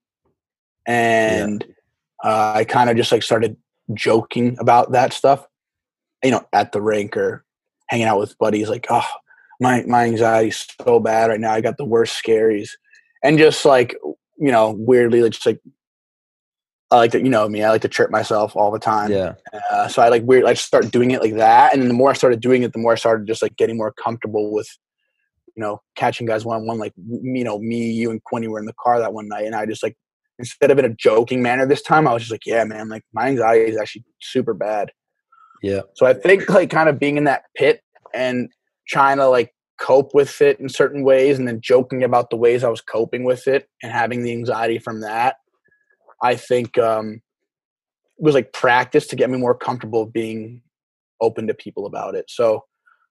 S3: And I kind of just like started joking about that stuff, at the rink or hanging out with buddies, like, oh, my anxiety's so bad right now. I got the worst scaries. And just like, weirdly, just like, I like to, me, I like to trip myself all the time.
S2: Yeah.
S3: So I start doing it like that. And then the more I started doing it, the more I started just like getting more comfortable with, catching guys one-on-one. Like, me, you, and Quinny were in the car that one night. And I just like, instead of in a joking manner this time, I was just like, yeah, man, like my anxiety is actually super bad.
S2: Yeah.
S3: So I think like kind of being in that pit and trying to like cope with it in certain ways, and then joking about the ways I was coping with it and having the anxiety from that, I think it was like practice to get me more comfortable being open to people about it. So,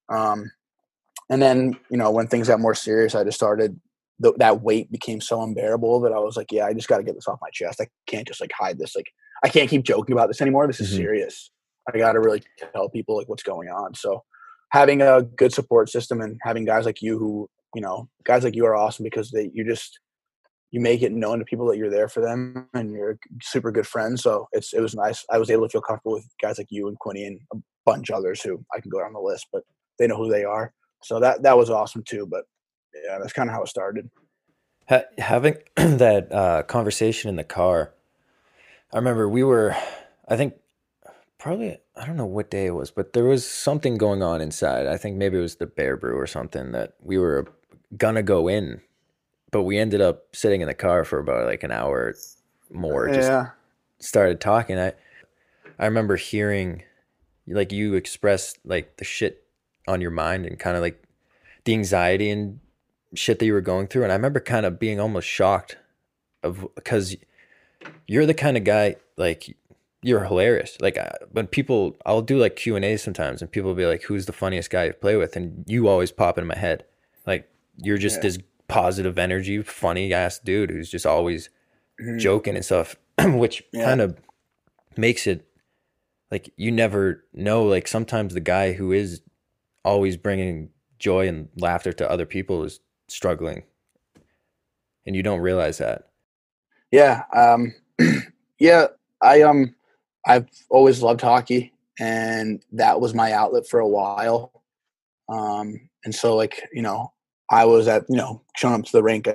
S3: and then, when things got more serious, I just started, that weight became so unbearable that I was like, yeah, I just got to get this off my chest. I can't just like hide this. Like, I can't keep joking about this anymore. This is serious. I got to really tell people like what's going on. So having a good support system and having guys like you who, guys like you are awesome, because you make it known to people that you're there for them and you're super good friends. So it was nice. I was able to feel comfortable with guys like you and Quinny and a bunch of others who I can go down the list, but they know who they are. So that was awesome too. But yeah, that's kind of how it started.
S2: Having that conversation in the car, I remember I think probably, I don't know what day it was, but there was something going on inside. I think maybe it was the Bear Brew or something that we were gonna go in, but we ended up sitting in the car for about like an hour more. Just started talking. I remember hearing like you express like the shit on your mind and kind of like the anxiety and shit that you were going through. And I remember kind of being almost shocked because you're the kind of guy, like you're hilarious. Like when people, I'll do like Q&A sometimes and people will be like, who's the funniest guy you play with? And you always pop in my head. Like you're just this positive energy, funny ass dude who's just always joking and stuff, which kind of makes it like you never know. Like sometimes the guy who is always bringing joy and laughter to other people is struggling, and you don't realize that.
S3: Yeah. Yeah. I've always loved hockey, and that was my outlet for a while. And so like, I was showing up to the rink.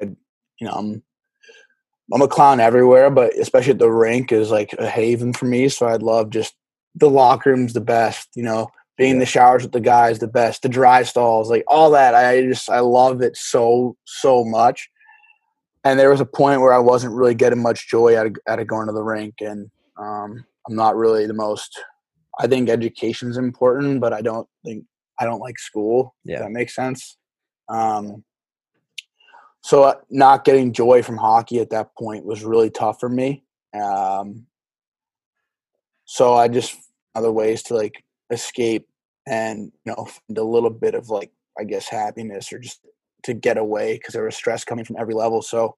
S3: I'm a clown everywhere, but especially at the rink is like a haven for me. So I'd love just the locker room's the best, being in the showers with the guys, the best, the dry stalls, like all that. I love it so much. And there was a point where I wasn't really getting much joy out of going to the rink. And I'm not really the most, I think education is important, but I don't like school.
S2: Yeah.
S3: If that makes sense. So not getting joy from hockey at that point was really tough for me. So I just other ways to like escape and, find a little bit of like, I guess, happiness or just to get away because there was stress coming from every level. So,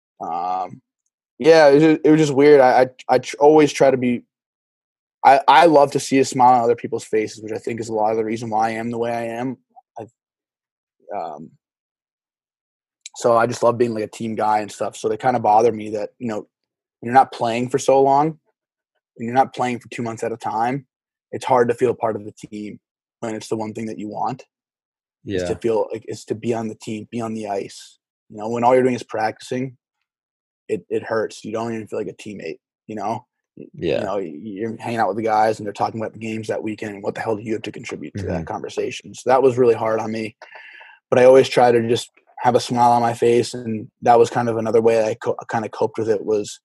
S3: it was just weird. I always try to be, I love to see a smile on other people's faces, which I think is a lot of the reason why I am the way I am. So I just love being like a team guy and stuff. So they kind of bother me that, when you're not playing for so long, when you're not playing for 2 months at a time, it's hard to feel part of the team when it's the one thing that you want. Is to feel like it's to be on the team, be on the ice. When all you're doing is practicing, it hurts. You don't even feel like a teammate, you're hanging out with the guys and they're talking about the games that weekend and what the hell do you have to contribute to that conversation? So that was really hard on me, but I always try to just have a smile on my face. And that was kind of another way I kind of coped with it was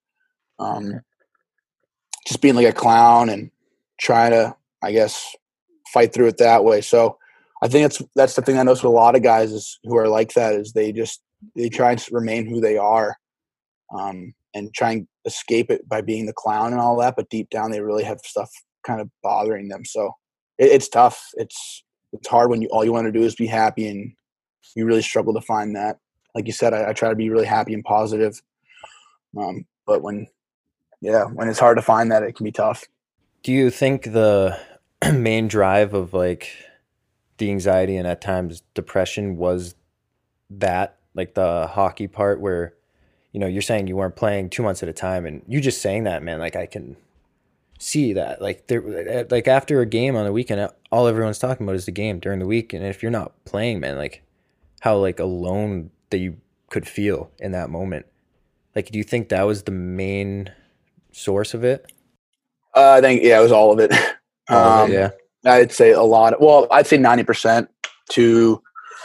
S3: just being like a clown and trying to, I guess, fight through it that way. So I think that's the thing I notice with a lot of guys is who are like that is they try and remain who they are and try and escape it by being the clown and all that. But deep down, they really have stuff kind of bothering them. So it's tough. It's hard when all you want to do is be happy and you really struggle to find that. Like you said, I try to be really happy and positive. But when it's hard to find that, it can be tough.
S2: Do you think the main drive of like the anxiety and at times depression was that, like the hockey part where, you're saying you weren't playing 2 months at a time, and you just saying that, man, like I can see that, like after a game on the weekend, all everyone's talking about is the game during the week. And if you're not playing, man, like how like alone that you could feel in that moment. Like, do you think that was the main source of it?
S3: I think, it was all of it.
S2: All of it, yeah.
S3: I'd say a lot. I'd say 90% to,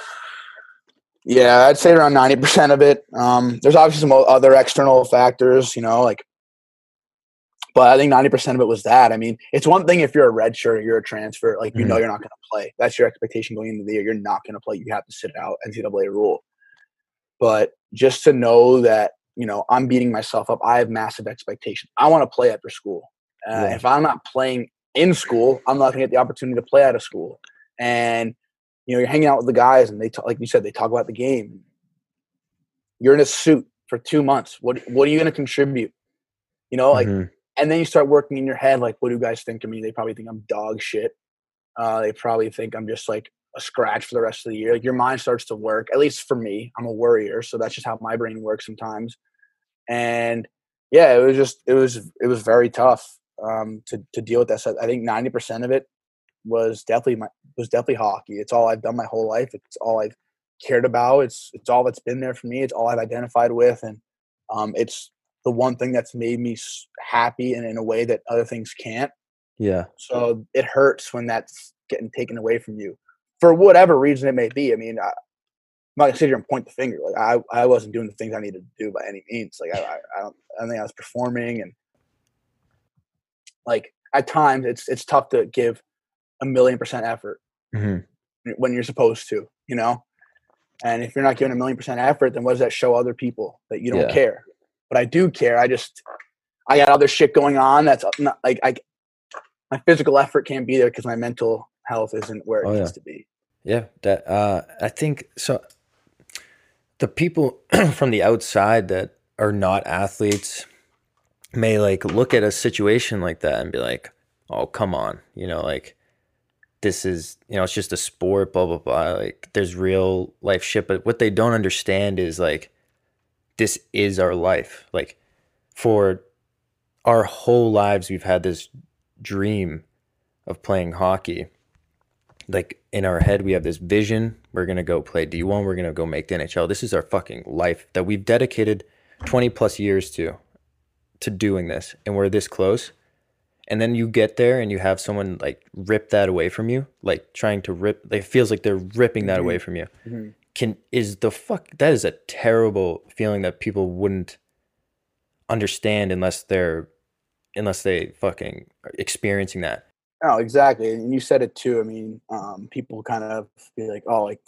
S3: I'd say around 90% of it. There's obviously some other external factors, but I think 90% of it was that. I mean, it's one thing if you're a red shirt or you're a transfer, like, you're not going to play. That's your expectation going into the year. You're not going to play. You have to sit out, NCAA rule. But just to know that, I'm beating myself up. I have massive expectations. I want to play after school. If I'm not playing in school, I'm not going to get the opportunity to play out of school. And, you're hanging out with the guys and they talk, like you said, they talk about the game. You're in a suit for 2 months. What are you going to contribute? And then you start working in your head, like, what do you guys think of me? They probably think I'm dog shit. They probably think I'm just like a scratch for the rest of the year. Like, your mind starts to work, at least for me. I'm a worrier. So that's just how my brain works sometimes. And it was very tough to deal with that. So I think 90% of it was definitely hockey. It's all I've done my whole life. It's all I've cared about. It's all that's been there for me. It's all I've identified with. And it's the one thing that's made me happy and in a way that other things can't.
S2: Yeah.
S3: So it hurts when that's getting taken away from you for whatever reason it may be. I mean, I'm not gonna sit here and point the finger. Like I wasn't doing the things I needed to do by any means. Like I don't think I was performing, and like at times it's tough to give 1,000,000% effort when you're supposed to, you know? And if you're not giving 1,000,000% effort, then what does that show other people? That you don't care. But I do care. I got other shit going on that's not like my physical effort can't be there because my mental health isn't where it needs to be.
S2: Yeah, that I think so. The people from the outside that are not athletes may like look at a situation like that and be like, "Oh, come on," you know, like this is, you know, it's just a sport, blah blah blah. Like there's real life shit, but what they don't understand is like this is our life. Like for our whole lives, we've had this dream of playing hockey. Like in our head, we have this vision. We're going to go play D1. We're going to go make the NHL. This is our fucking life that we've dedicated 20 plus years to doing this. And we're this close. And then you get there and you have someone like rip that away from you, like trying to rip, like, it feels like they're ripping that away from you. That is a terrible feeling that people wouldn't understand unless they fucking are experiencing that.
S3: Oh, exactly. And you said it too. I mean, people kind of be like, oh, like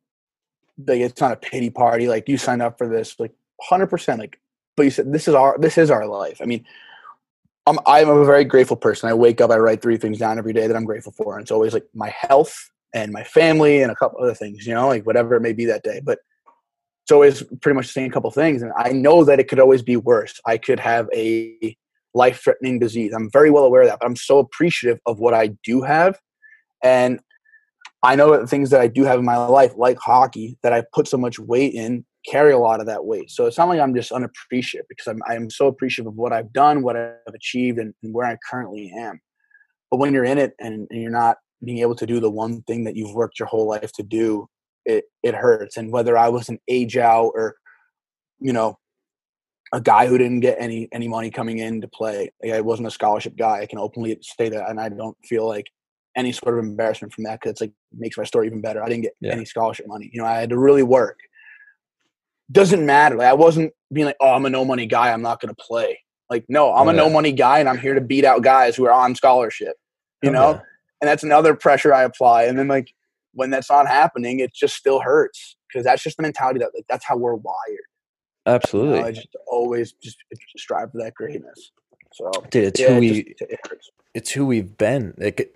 S3: it's not a pity party. Like you signed up for this, like 100%. Like, but you said this is our life. I mean, I'm a very grateful person. I wake up, I write 3 things down every day that I'm grateful for, and it's always like my health and my family and a couple other things, you know, like whatever it may be that day. But it's always pretty much the same couple things, and I know that it could always be worse. I could have a life-threatening disease. I'm very well aware of that, but I'm so appreciative of what I do have. And I know that the things that I do have in my life, like hockey, that I put so much weight in, carry a lot of that weight. So it's not like I'm just unappreciative, because I'm so appreciative of what I've done, what I've achieved, and where I currently am. But when you're in it and you're not being able to do the one thing that you've worked your whole life to do, it hurts. And whether I was an age out or, you know, a guy who didn't get any money coming in to play, like I wasn't a scholarship guy, I can openly say that, and I don't feel like any sort of embarrassment from that, because it's like makes my story even better. I didn't get any scholarship money. You know, I had to really work. Doesn't matter. Like I wasn't being like, oh, I'm a no money guy, I'm not going to play. Like, no, I'm a no money guy, and I'm here to beat out guys who are on scholarship. You know, and that's another pressure I apply. And then like when that's not happening, it just still hurts, because that's just the mentality that like that's how we're wired.
S2: Absolutely.
S3: You know, I just always just strive for that greatness. So,
S2: dude, it's who we've been. Like,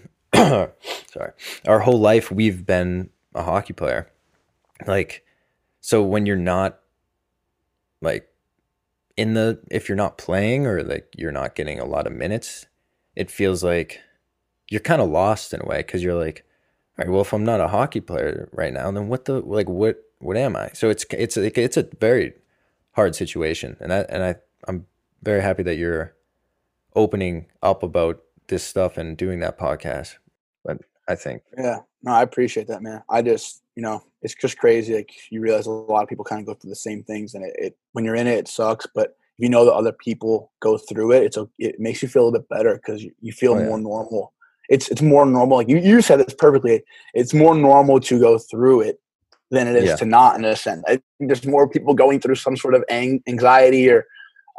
S2: sorry, our whole life we've been a hockey player. Like, so when you're not like if you're not playing, or like you're not getting a lot of minutes, it feels like you're kind of lost in a way, because you're like, all right, well, if I'm not a hockey player right now, then what am I? So it's a very hard situation, and I'm very happy that you're opening up about this stuff and doing that podcast. But I think,
S3: no, I appreciate that, man. I just, you know, it's just crazy. Like you realize a lot of people kind of go through the same things, and it when you're in it, it sucks. But if you know that other people go through it, it makes you feel a little bit better, because you feel more normal. It's more normal. Like you said this perfectly. It's more normal to go through it than it is to not, in a sense. I think there's more people going through some sort of anxiety or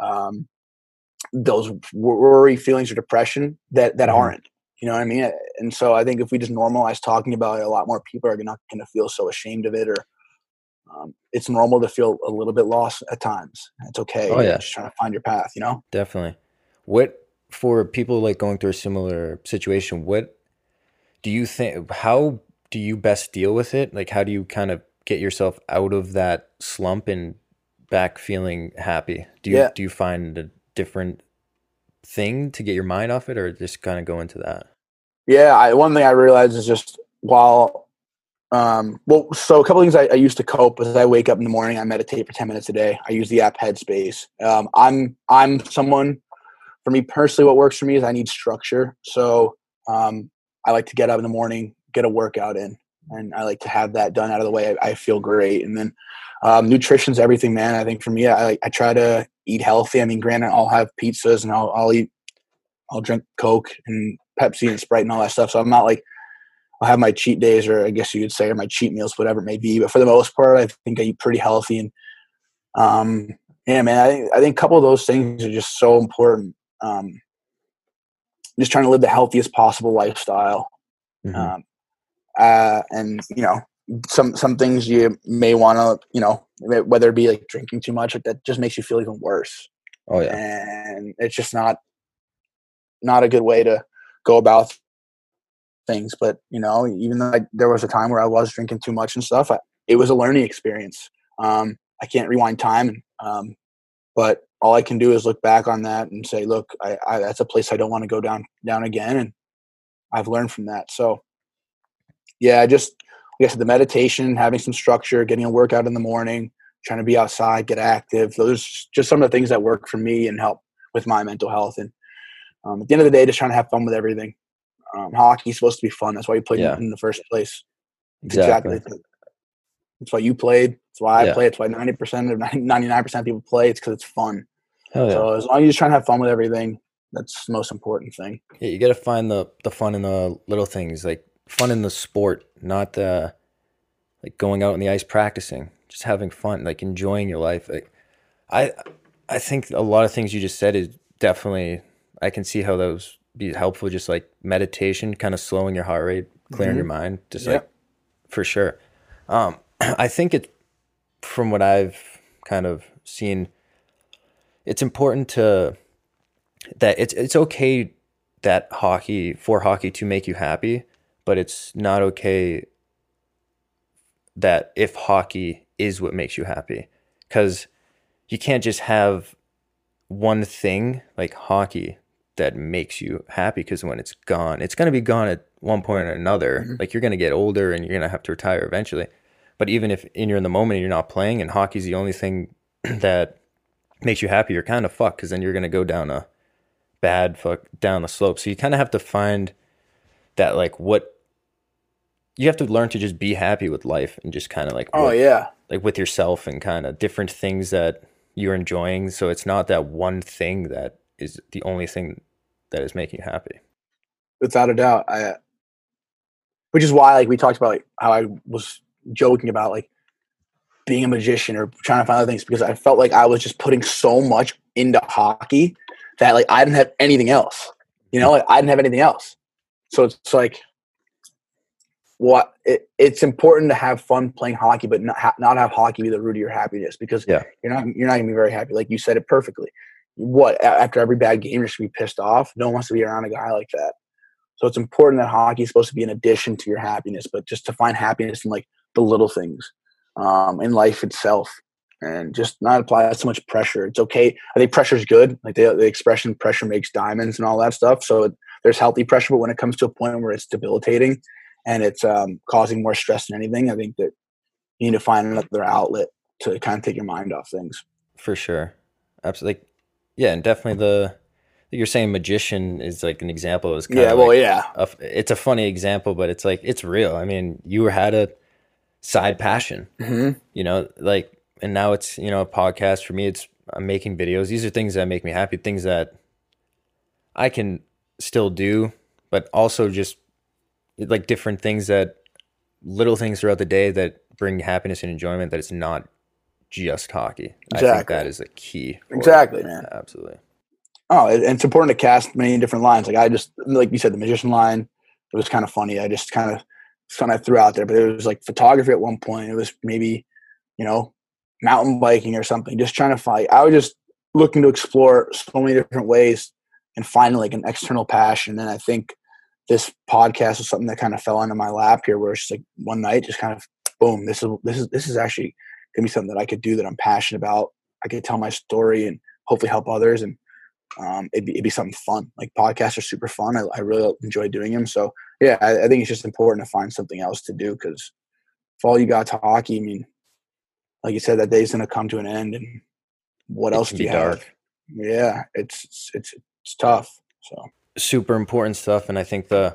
S3: those worry feelings or depression that aren't. You know what I mean? And so I think if we just normalize talking about it, a lot more people are not going to feel so ashamed of it, or it's normal to feel a little bit lost at times. It's okay.
S2: Oh, yeah.
S3: Just trying to find your path, you know?
S2: Definitely. For people like going through a similar situation, what do you think, how do you best deal with it? Like, how do you kind of get yourself out of that slump and back feeling happy? Do you find a different thing to get your mind off it, or just kind of go into that?
S3: Yeah. One thing I realized is just so a couple things I used to cope with is I wake up in the morning, I meditate for 10 minutes a day. I use the app Headspace. I'm someone, for me personally, what works for me is I need structure. So I like to get up in the morning, get a workout in, and I like to have that done out of the way. I feel great. And then nutrition's everything, man. I think for me, I try to eat healthy. I mean, granted, I'll have pizzas and I'll drink Coke and Pepsi and Sprite and all that stuff. So I'm not like, I'll have my cheat days, or I guess you could say, or my cheat meals, whatever it may be. But for the most part, I think I eat pretty healthy. And yeah, man, I think a couple of those things are just so important. Just trying to live the healthiest possible lifestyle.
S2: Mm-hmm.
S3: And some things you may want to, whether it be like drinking too much, like that just makes you feel even worse.
S2: Oh yeah.
S3: And it's just not a good way to go about things. But even though there was a time where I was drinking too much and stuff, it was a learning experience. I can't rewind time, but all I can do is look back on that and say, look, I that's a place I don't want to go down again, and I've learned from that. So yeah, just like I said, the meditation, having some structure, getting a workout in the morning, trying to be outside, get active. Those are just some of the things that work for me and help with my mental health. And at the end of the day, just trying to have fun with everything. Hockey's supposed to be fun. That's why you played in the first place.
S2: Exactly.
S3: That's why you played. That's why I play. It's why 90% or 99% of people play. It's because it's fun.
S2: Hell yeah.
S3: So as long as you're just trying to have fun with everything, that's the most important thing.
S2: Yeah, you got to find the fun in the little things, like fun in the sport, not like going out on the ice practicing, just having fun, like enjoying your life. Like I think a lot of things you just said is definitely, I can see how those be helpful. Just like meditation, kind of slowing your heart rate, clearing your mind, just like for sure. I think from what I've kind of seen, it's important that it's okay that for hockey to make you happy, but it's not okay that if hockey is what makes you happy, because you can't just have one thing like hockey that makes you happy, because when it's gone, it's going to be gone at one point or another. Mm-hmm. Like you're going to get older and you're going to have to retire eventually. But even if you're in the moment and you're not playing and hockey's the only thing that makes you happy, you're kind of fucked, because then you're going to go down a bad down the slope. So you kind of have to find that, like, what you have to learn to just be happy with life and just kind of like, like with yourself and kind of different things that you're enjoying. So it's not that one thing that is the only thing that is making you happy.
S3: Without a doubt. Which is why, like, we talked about like how I was joking about like being a magician or trying to find other things, because I felt like I was just putting so much into hockey that like I didn't have anything else. Like I didn't have anything else. So it's like, it's important to have fun playing hockey, but not have hockey be the root of your happiness, because you're not gonna be very happy. Like you said it perfectly. After every bad game, you're just gonna be pissed off. No one wants to be around a guy like that. So it's important that hockey is supposed to be an addition to your happiness, but just to find happiness in like the little things, in life itself, and just not apply so much pressure. It's okay. I think pressure is good. Like the expression "pressure makes diamonds" and all that stuff. So there's healthy pressure, but when it comes to a point where it's debilitating and it's causing more stress than anything, I think that you need to find another outlet to kind of take your mind off things.
S2: For sure. Absolutely. Yeah, and definitely you're saying magician is like an example. It's kind of it's a funny example, but it's like, it's real. I mean, you had a side passion, like, and now it's, a podcast. For me, I'm making videos. These are things that make me happy, things that I can still do, but also just like different things, little things throughout the day that bring happiness and enjoyment, that it's not just hockey. Exactly. I think that is a key.
S3: Exactly, man.
S2: Absolutely.
S3: Oh, and it's important to cast many different lines. Like like you said, the magician line, it was kind of funny. I just kind of threw out there, but it was like photography at one point. It was maybe, mountain biking or something, just trying to find. I was just looking to explore so many different ways and find like an external passion. And I think this podcast was something that kind of fell into my lap here, where it's just like one night, just kind of boom, this is actually gonna be something that I could do, that I'm passionate about. I could tell my story and hopefully help others. And it'd be something fun. Like podcasts are super fun. I really enjoy doing them. So yeah, I think it's just important to find something else to do, because if all you got to hockey, I mean, like you said, that day's going to come to an end, and what else do you have? Yeah, it's tough. So
S2: super important stuff. And I think the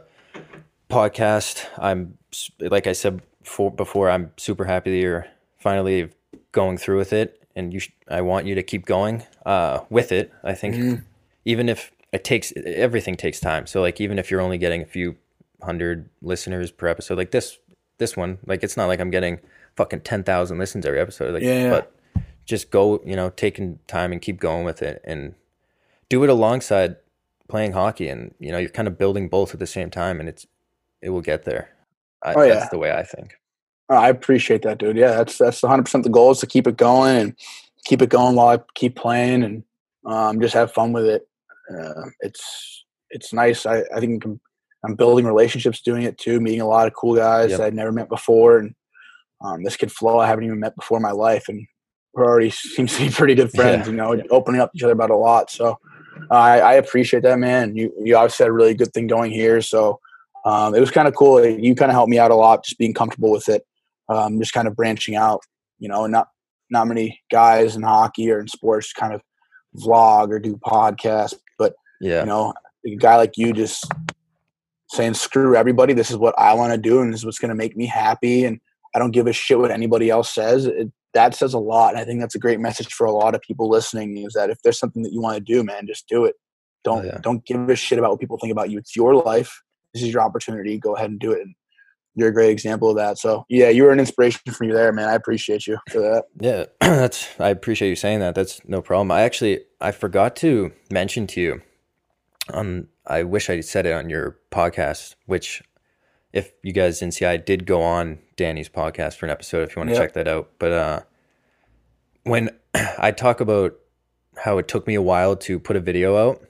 S2: podcast, like I said before, I'm super happy that you're finally going through with it. And I want you to keep going with it. I think even if everything takes time. So like, even if you're only getting a few hundred listeners per episode, like this one, like it's not like I'm getting fucking 10,000 listens every episode. Like, but just go, taking time and keep going with it, and do it alongside playing hockey. And you're kind of building both at the same time, and will get there.
S3: Oh, yeah.
S2: That's the way I think.
S3: Oh, I appreciate that, dude. Yeah, that's 100% the goal, is to keep it going and keep it going while I keep playing, and just have fun with it. It's nice. I think I'm building relationships doing it too, meeting a lot of cool guys
S2: Yep.
S3: that I'd never met before, and this kid Flo I haven't even met before in my life, and we're already seems to be pretty good friends.
S2: Yeah.
S3: Opening up to each other about a lot. So I appreciate that, man. You obviously had a really good thing going here, so it was kind of cool. You kind of helped me out a lot, just being comfortable with it, just kind of branching out. Not many guys in hockey or in sports kind of vlog or do podcasts, but
S2: Yeah.
S3: a guy like you just saying, screw everybody, this is what I want to do, and this is what's going to make me happy, and I don't give a shit what anybody else says. That says a lot, and I think that's a great message for a lot of people listening, is that if there's something that you want to do, man, just do it. Don't give a shit about what people think about you. It's your life. This is your opportunity. Go ahead and do it. And you're a great example of that. So yeah, you were an inspiration for me there, man. I appreciate you for that.
S2: Yeah, I appreciate you saying that. That's no problem. I forgot to mention to you, I wish I said it on your podcast, which if you guys didn't see, I did go on Danny's podcast for an episode if you want to check that out. But when I talk about how it took me a while to put a video out,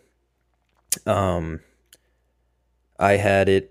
S2: I had it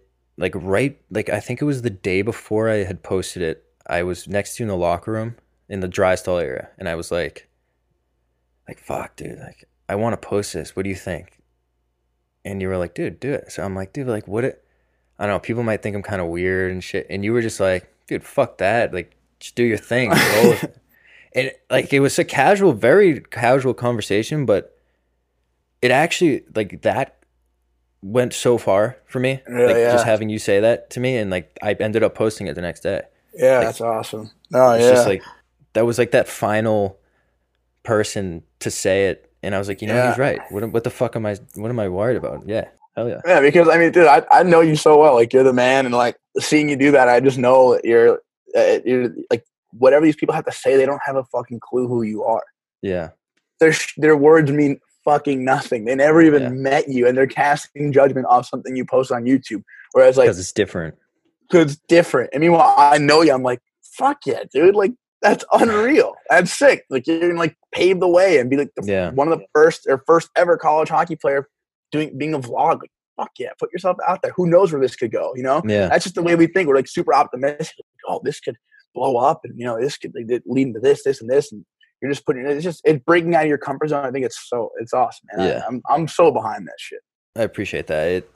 S2: I think it was the day before I had posted it. I was next to you in the locker room in the dry stall area, and I was like, fuck, dude, I want to post this. What do you think? And you were like, dude, do it. So I'm like, dude, I don't know, people might think I'm kind of weird and shit. And you were just like, dude, fuck that. Just do your thing. And it was a very casual conversation, but it actually, that went so far for me. Just having you say that to me, and I ended up posting it the next day.
S3: Yeah, that's awesome. Oh,
S2: it's just that was that final person to say it. And I was like, he's right. What the fuck what am I worried about? Yeah. Hell yeah.
S3: Yeah, because dude, I know you so well. You're the man, and seeing you do that, I just know that you're whatever these people have to say, they don't have a fucking clue who you are.
S2: Yeah.
S3: Their words mean fucking nothing. They never even met you, and they're casting judgment off something you post on YouTube. Whereas
S2: because it's different.
S3: Because it's different. And meanwhile, I know you. I'm like, fuck yeah, dude. That's unreal. That's sick. You're gonna pave the way and be one of the first ever college hockey player being a vlog. Fuck yeah, put yourself out there. Who knows where this could go?
S2: Yeah.
S3: That's just the way we think. We're super optimistic. Oh, this could blow up, and this could lead into this, and this, and you're just putting it. It's breaking out of your comfort zone. I think it's awesome, man.
S2: Yeah.
S3: I'm so behind that shit.
S2: I appreciate that.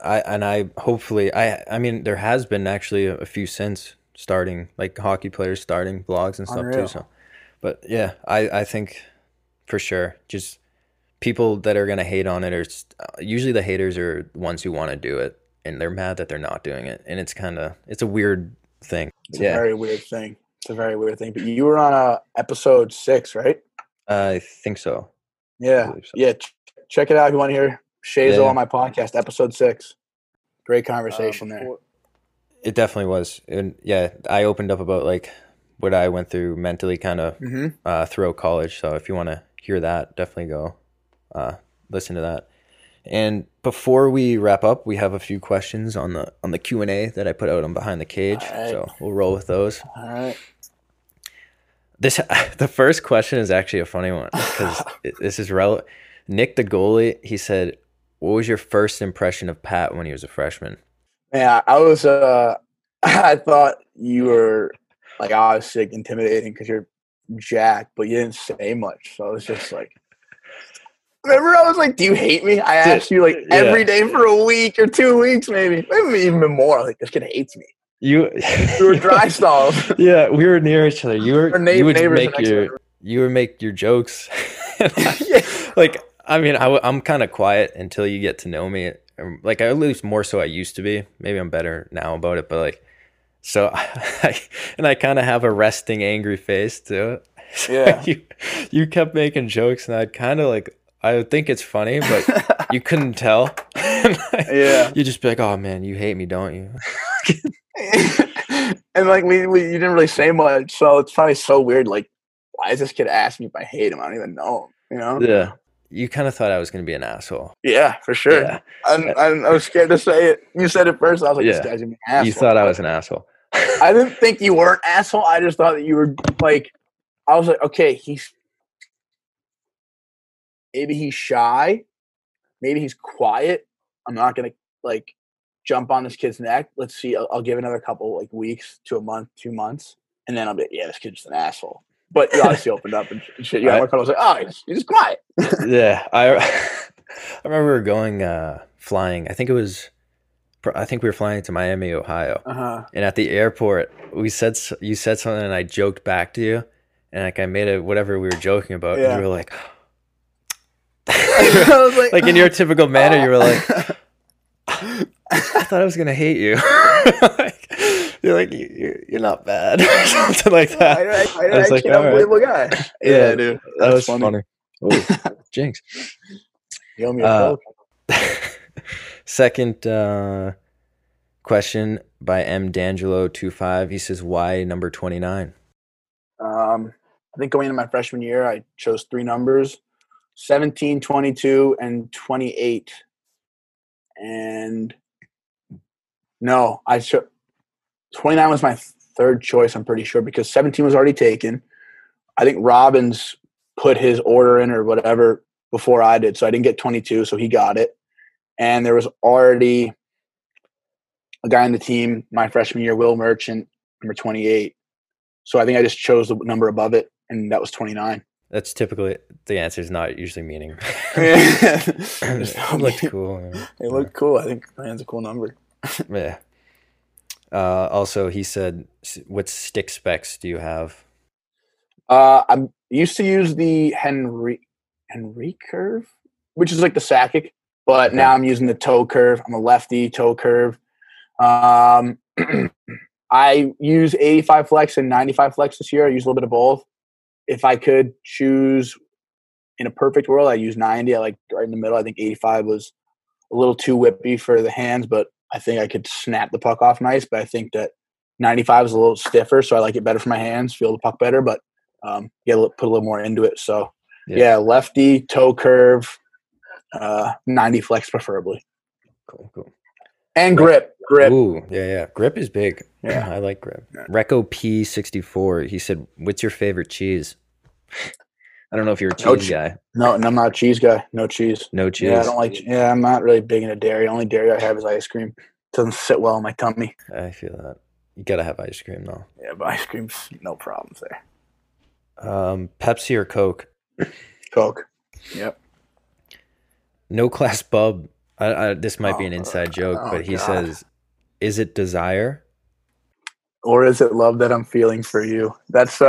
S2: I mean, there has been actually a few since starting, hockey players starting vlogs and stuff too. So, but yeah, I think for sure, just people that are gonna hate on it are usually the haters are the ones who want to do it, and they're mad that they're not doing it, and it's a weird thing.
S3: It's a very weird thing. But you were on episode 6, right?
S2: I think so.
S3: Yeah, yeah. Check it out if you want to hear Shazo on my podcast, episode 6. Great conversation there.
S2: It definitely was. And yeah, I opened up about what I went through mentally kind of throughout college. So if you want to hear that, definitely go listen to that. And before we wrap up, we have a few questions on the Q&A that I put out on Behind the Cage. Right. So we'll roll with those.
S3: All right.
S2: The first question is actually a funny one because this is relevant. Nick the goalie, he said, what was your first impression of Pat when he was a freshman?
S3: Yeah, I was I thought you were obviously intimidating because you're jacked, but you didn't say much. So I was just remember I was like, do you hate me? I asked you every day for a week or 2 weeks, maybe even more. This kid hates me. You were dry stalls.
S2: Yeah, we were near each other. You would make your jokes. I'm kind of quiet until you get to know me. At least more so I used to be. Maybe I'm better now about it, but so I kind of have a resting angry face too. So
S3: yeah.
S2: You kept making jokes, and I'd kind of I would think it's funny, but you couldn't tell.
S3: Yeah.
S2: You just be like, oh man, you hate me, don't you?
S3: And we you didn't really say much, so it's probably so weird. Why does this kid ask me if I hate him? I don't even know him,
S2: Yeah. you kind of thought I was going to be an asshole.
S3: Yeah, for sure.
S2: Yeah.
S3: I was scared to say it. You said it first. I was like,
S2: Yeah.
S3: this guy's going to be an asshole.
S2: You thought I was an asshole.
S3: I didn't think you were an asshole. I just thought that you were like, I was like, okay, maybe he's shy. Maybe he's quiet. I'm not going to like jump on this kid's neck. Let's see. I'll give it another couple like weeks to a month, 2 months. And then I'll be, yeah, this kid's just an asshole. But you obviously opened up and shit. Yeah, I was like, oh, he's just quiet.
S2: Yeah, I remember going flying. I think we were flying to Miami, Ohio. And at the airport, you said something, and I joked back to you, and like I made it whatever we were joking about.
S3: Yeah.
S2: And you were like, I was like in your typical manner, you were like, I thought I was gonna hate you. You're like, you're not bad, or something like that.
S3: I was like, unbelievable guy. Yeah, dude,
S2: that was funny. Oh, jinx.
S3: You owe me a Coke.
S2: Second question by M. D'Angelo25. He says, why number 29?
S3: I think going into my freshman year, I chose 3 numbers, 17, 22, and 28. And no, 29 was my third choice, I'm pretty sure, because 17 was already taken. I think Robbins put his order in or whatever before I did, so I didn't get 22, so he got it. And there was already a guy on the team my freshman year, Will Merchant, number 28. So I think I just chose the number above it, and that was 29.
S2: That's typically the answer is not usually meaning.
S3: It
S2: looked cool.
S3: It looked cool. I think that's a cool number.
S2: Yeah. Also, he said, what stick specs do you have?
S3: I used to use the Henry curve, which is like the Sakic, but now I'm using the toe curve. I'm a lefty, toe curve. I use 85 flex and 95 flex this year. I use a little bit of both. If I could choose in a perfect world, I use 90. I like right in the middle. I think 85 was a little too whippy for the hands, but I think I could snap the puck off nice. But I think that 95 is a little stiffer, so I like it better for my hands, feel the puck better, but put a little more into it. So, yeah lefty, toe curve, 90 flex preferably.
S2: Cool.
S3: And grip.
S2: Ooh, yeah. Grip is big. Yeah, I like grip. Yeah. Reco P64, he said, what's your favorite cheese? I don't know if you're a cheese guy.
S3: No, and I'm not a cheese guy. No cheese.
S2: No cheese.
S3: Yeah, I don't like. Yeah, I'm not really big into dairy. Only dairy I have is ice cream. It doesn't sit well in my tummy.
S2: I feel that. You gotta have ice cream though.
S3: Yeah, but ice cream's no problems there.
S2: Pepsi or Coke?
S3: Coke. Yep.
S2: No Class Bub. This might be an inside joke, but he says, "Is it desire,
S3: or is it love that I'm feeling for you?" That's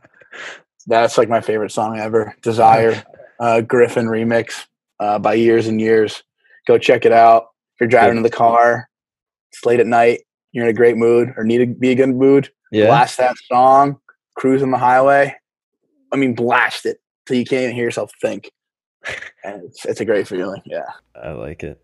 S3: like my favorite song ever. Desire, Griffin remix by Years and Years. Go check it out. If you're driving in the car, it's late at night, you're in a great mood or need to be a good mood. Yeah. Blast that song, cruise on the highway. I mean, blast it till you can't even hear yourself think. And it's a great feeling. Yeah,
S2: I like it.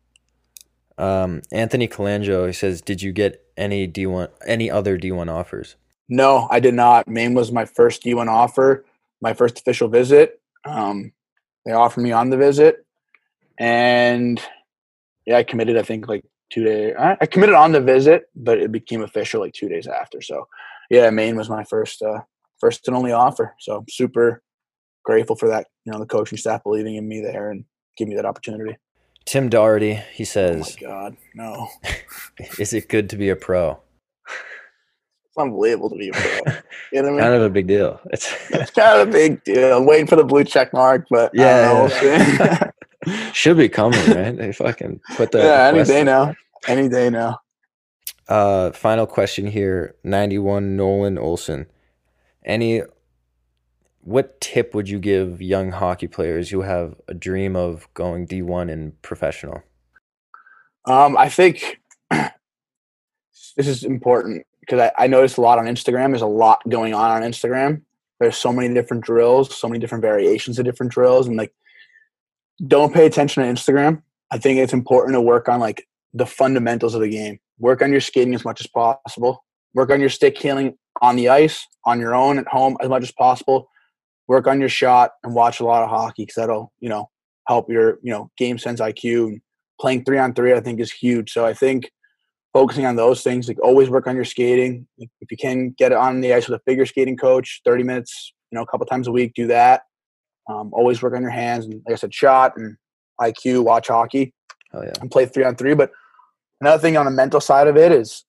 S2: Anthony Colangelo, he says, did you get any other D1 offers?
S3: No, I did not. Maine was my first D1 offer, my first official visit. They offered me on the visit, and I committed. I think like 2 days. I committed on the visit, but it became official like 2 days after. So, yeah, Maine was my first and only offer. So I'm super grateful for that. The coaching staff believing in me there and giving me that opportunity.
S2: Tim Doherty, he says,
S3: "Oh my God, no!
S2: Is it good to be a pro?"
S3: It's unbelievable to be a pro. You know what I mean?
S2: Kind of a big deal.
S3: It's kind of a big deal. I'm waiting for the blue check mark, but
S2: yeah. Should be coming, right? They fucking put that.
S3: Any day now.
S2: Final question here. 91 Nolan Olson. What tip would you give young hockey players who have a dream of going D1 and professional?
S3: I think this is important because I noticed a lot on Instagram. There's a lot going on Instagram. There's so many different drills, so many different variations of different drills, and like, don't pay attention to Instagram. I think it's important to work on like the fundamentals of the game. Work on your skating as much as possible. Work on your stick handling on the ice, on your own, at home as much as possible. work on your shot and watch a lot of hockey because that'll, help your, game sense IQ. And playing 3-on-3, I think, is huge. So I think focusing on those things, like always work on your skating. If you can get it on the ice with a figure skating coach, 30 minutes, a couple times a week, do that. Always work on your hands and, like I said, shot and IQ, watch hockey, and play 3-on-3. But another thing on the mental side of it is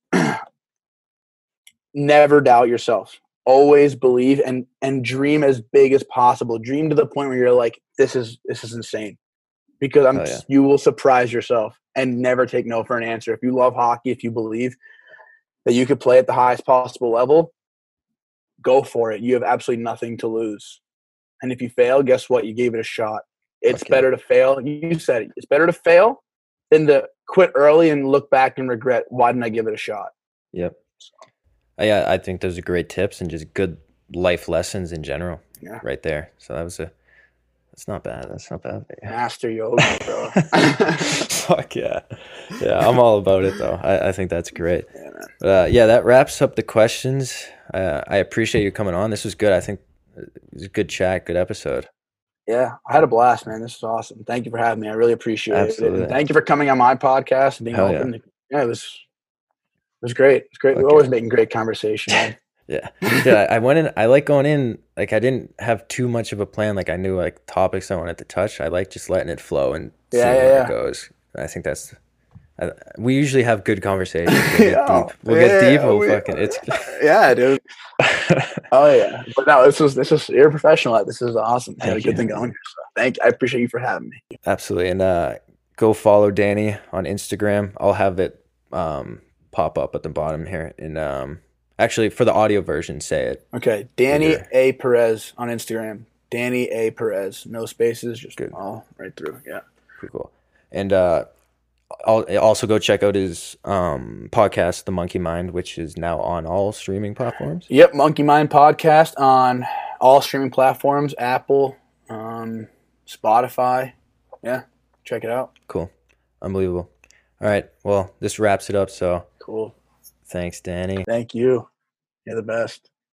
S3: never doubt yourself. Always believe and dream as big as possible. Dream to the point where you're like, this is insane, because you will surprise yourself, and never take no for an answer. If you love hockey, if you believe that you could play at the highest possible level, go for it. You have absolutely nothing to lose. And if you fail, guess what? You gave it a shot. It's better to fail. You said it. It's better to fail than to quit early and look back and regret, why didn't I give it a shot?
S2: Yep. Yeah, I think those are great tips and just good life lessons in general. Yeah. Right there. So that's not bad. That's not bad.
S3: Master yoga, bro.
S2: Fuck yeah. Yeah, I'm all about it though. I think that's great. Yeah, man. That wraps up the questions. I appreciate you coming on. This was good. I think it was a good chat, good episode.
S3: Yeah, I had a blast, man. This is awesome. Thank you for having me. I really appreciate it. And thank you for coming on my podcast and being open. Yeah, it was great. It's great. We're always making great conversation, man.
S2: Yeah. I went in, I like going in, like I didn't have too much of a plan. Like I knew like topics I wanted to touch. I like just letting it flow and seeing where it goes. I think that's, we usually have good conversations. We'll get deep. It's
S3: yeah, dude. Oh yeah. But no, this is you're a professional at this. Is awesome. I had a good thing going here. So I appreciate you for having me.
S2: Absolutely. And go follow Danny on Instagram. I'll have it pop up at the bottom here. And actually, for the audio version, say it. Okay,
S3: Danny A. Perez on Instagram. Danny A. Perez, no spaces, just all right through. Yeah,
S2: cool. And I'll also go check out his podcast, The Monkey Mind, which is now on all streaming platforms.
S3: Yep, Monkey Mind podcast on all streaming platforms, Apple, Spotify. Yeah, check it out.
S2: Cool, unbelievable. All right, well, this wraps it up. So
S3: cool.
S2: Thanks, Danny.
S3: Thank you. You're the best.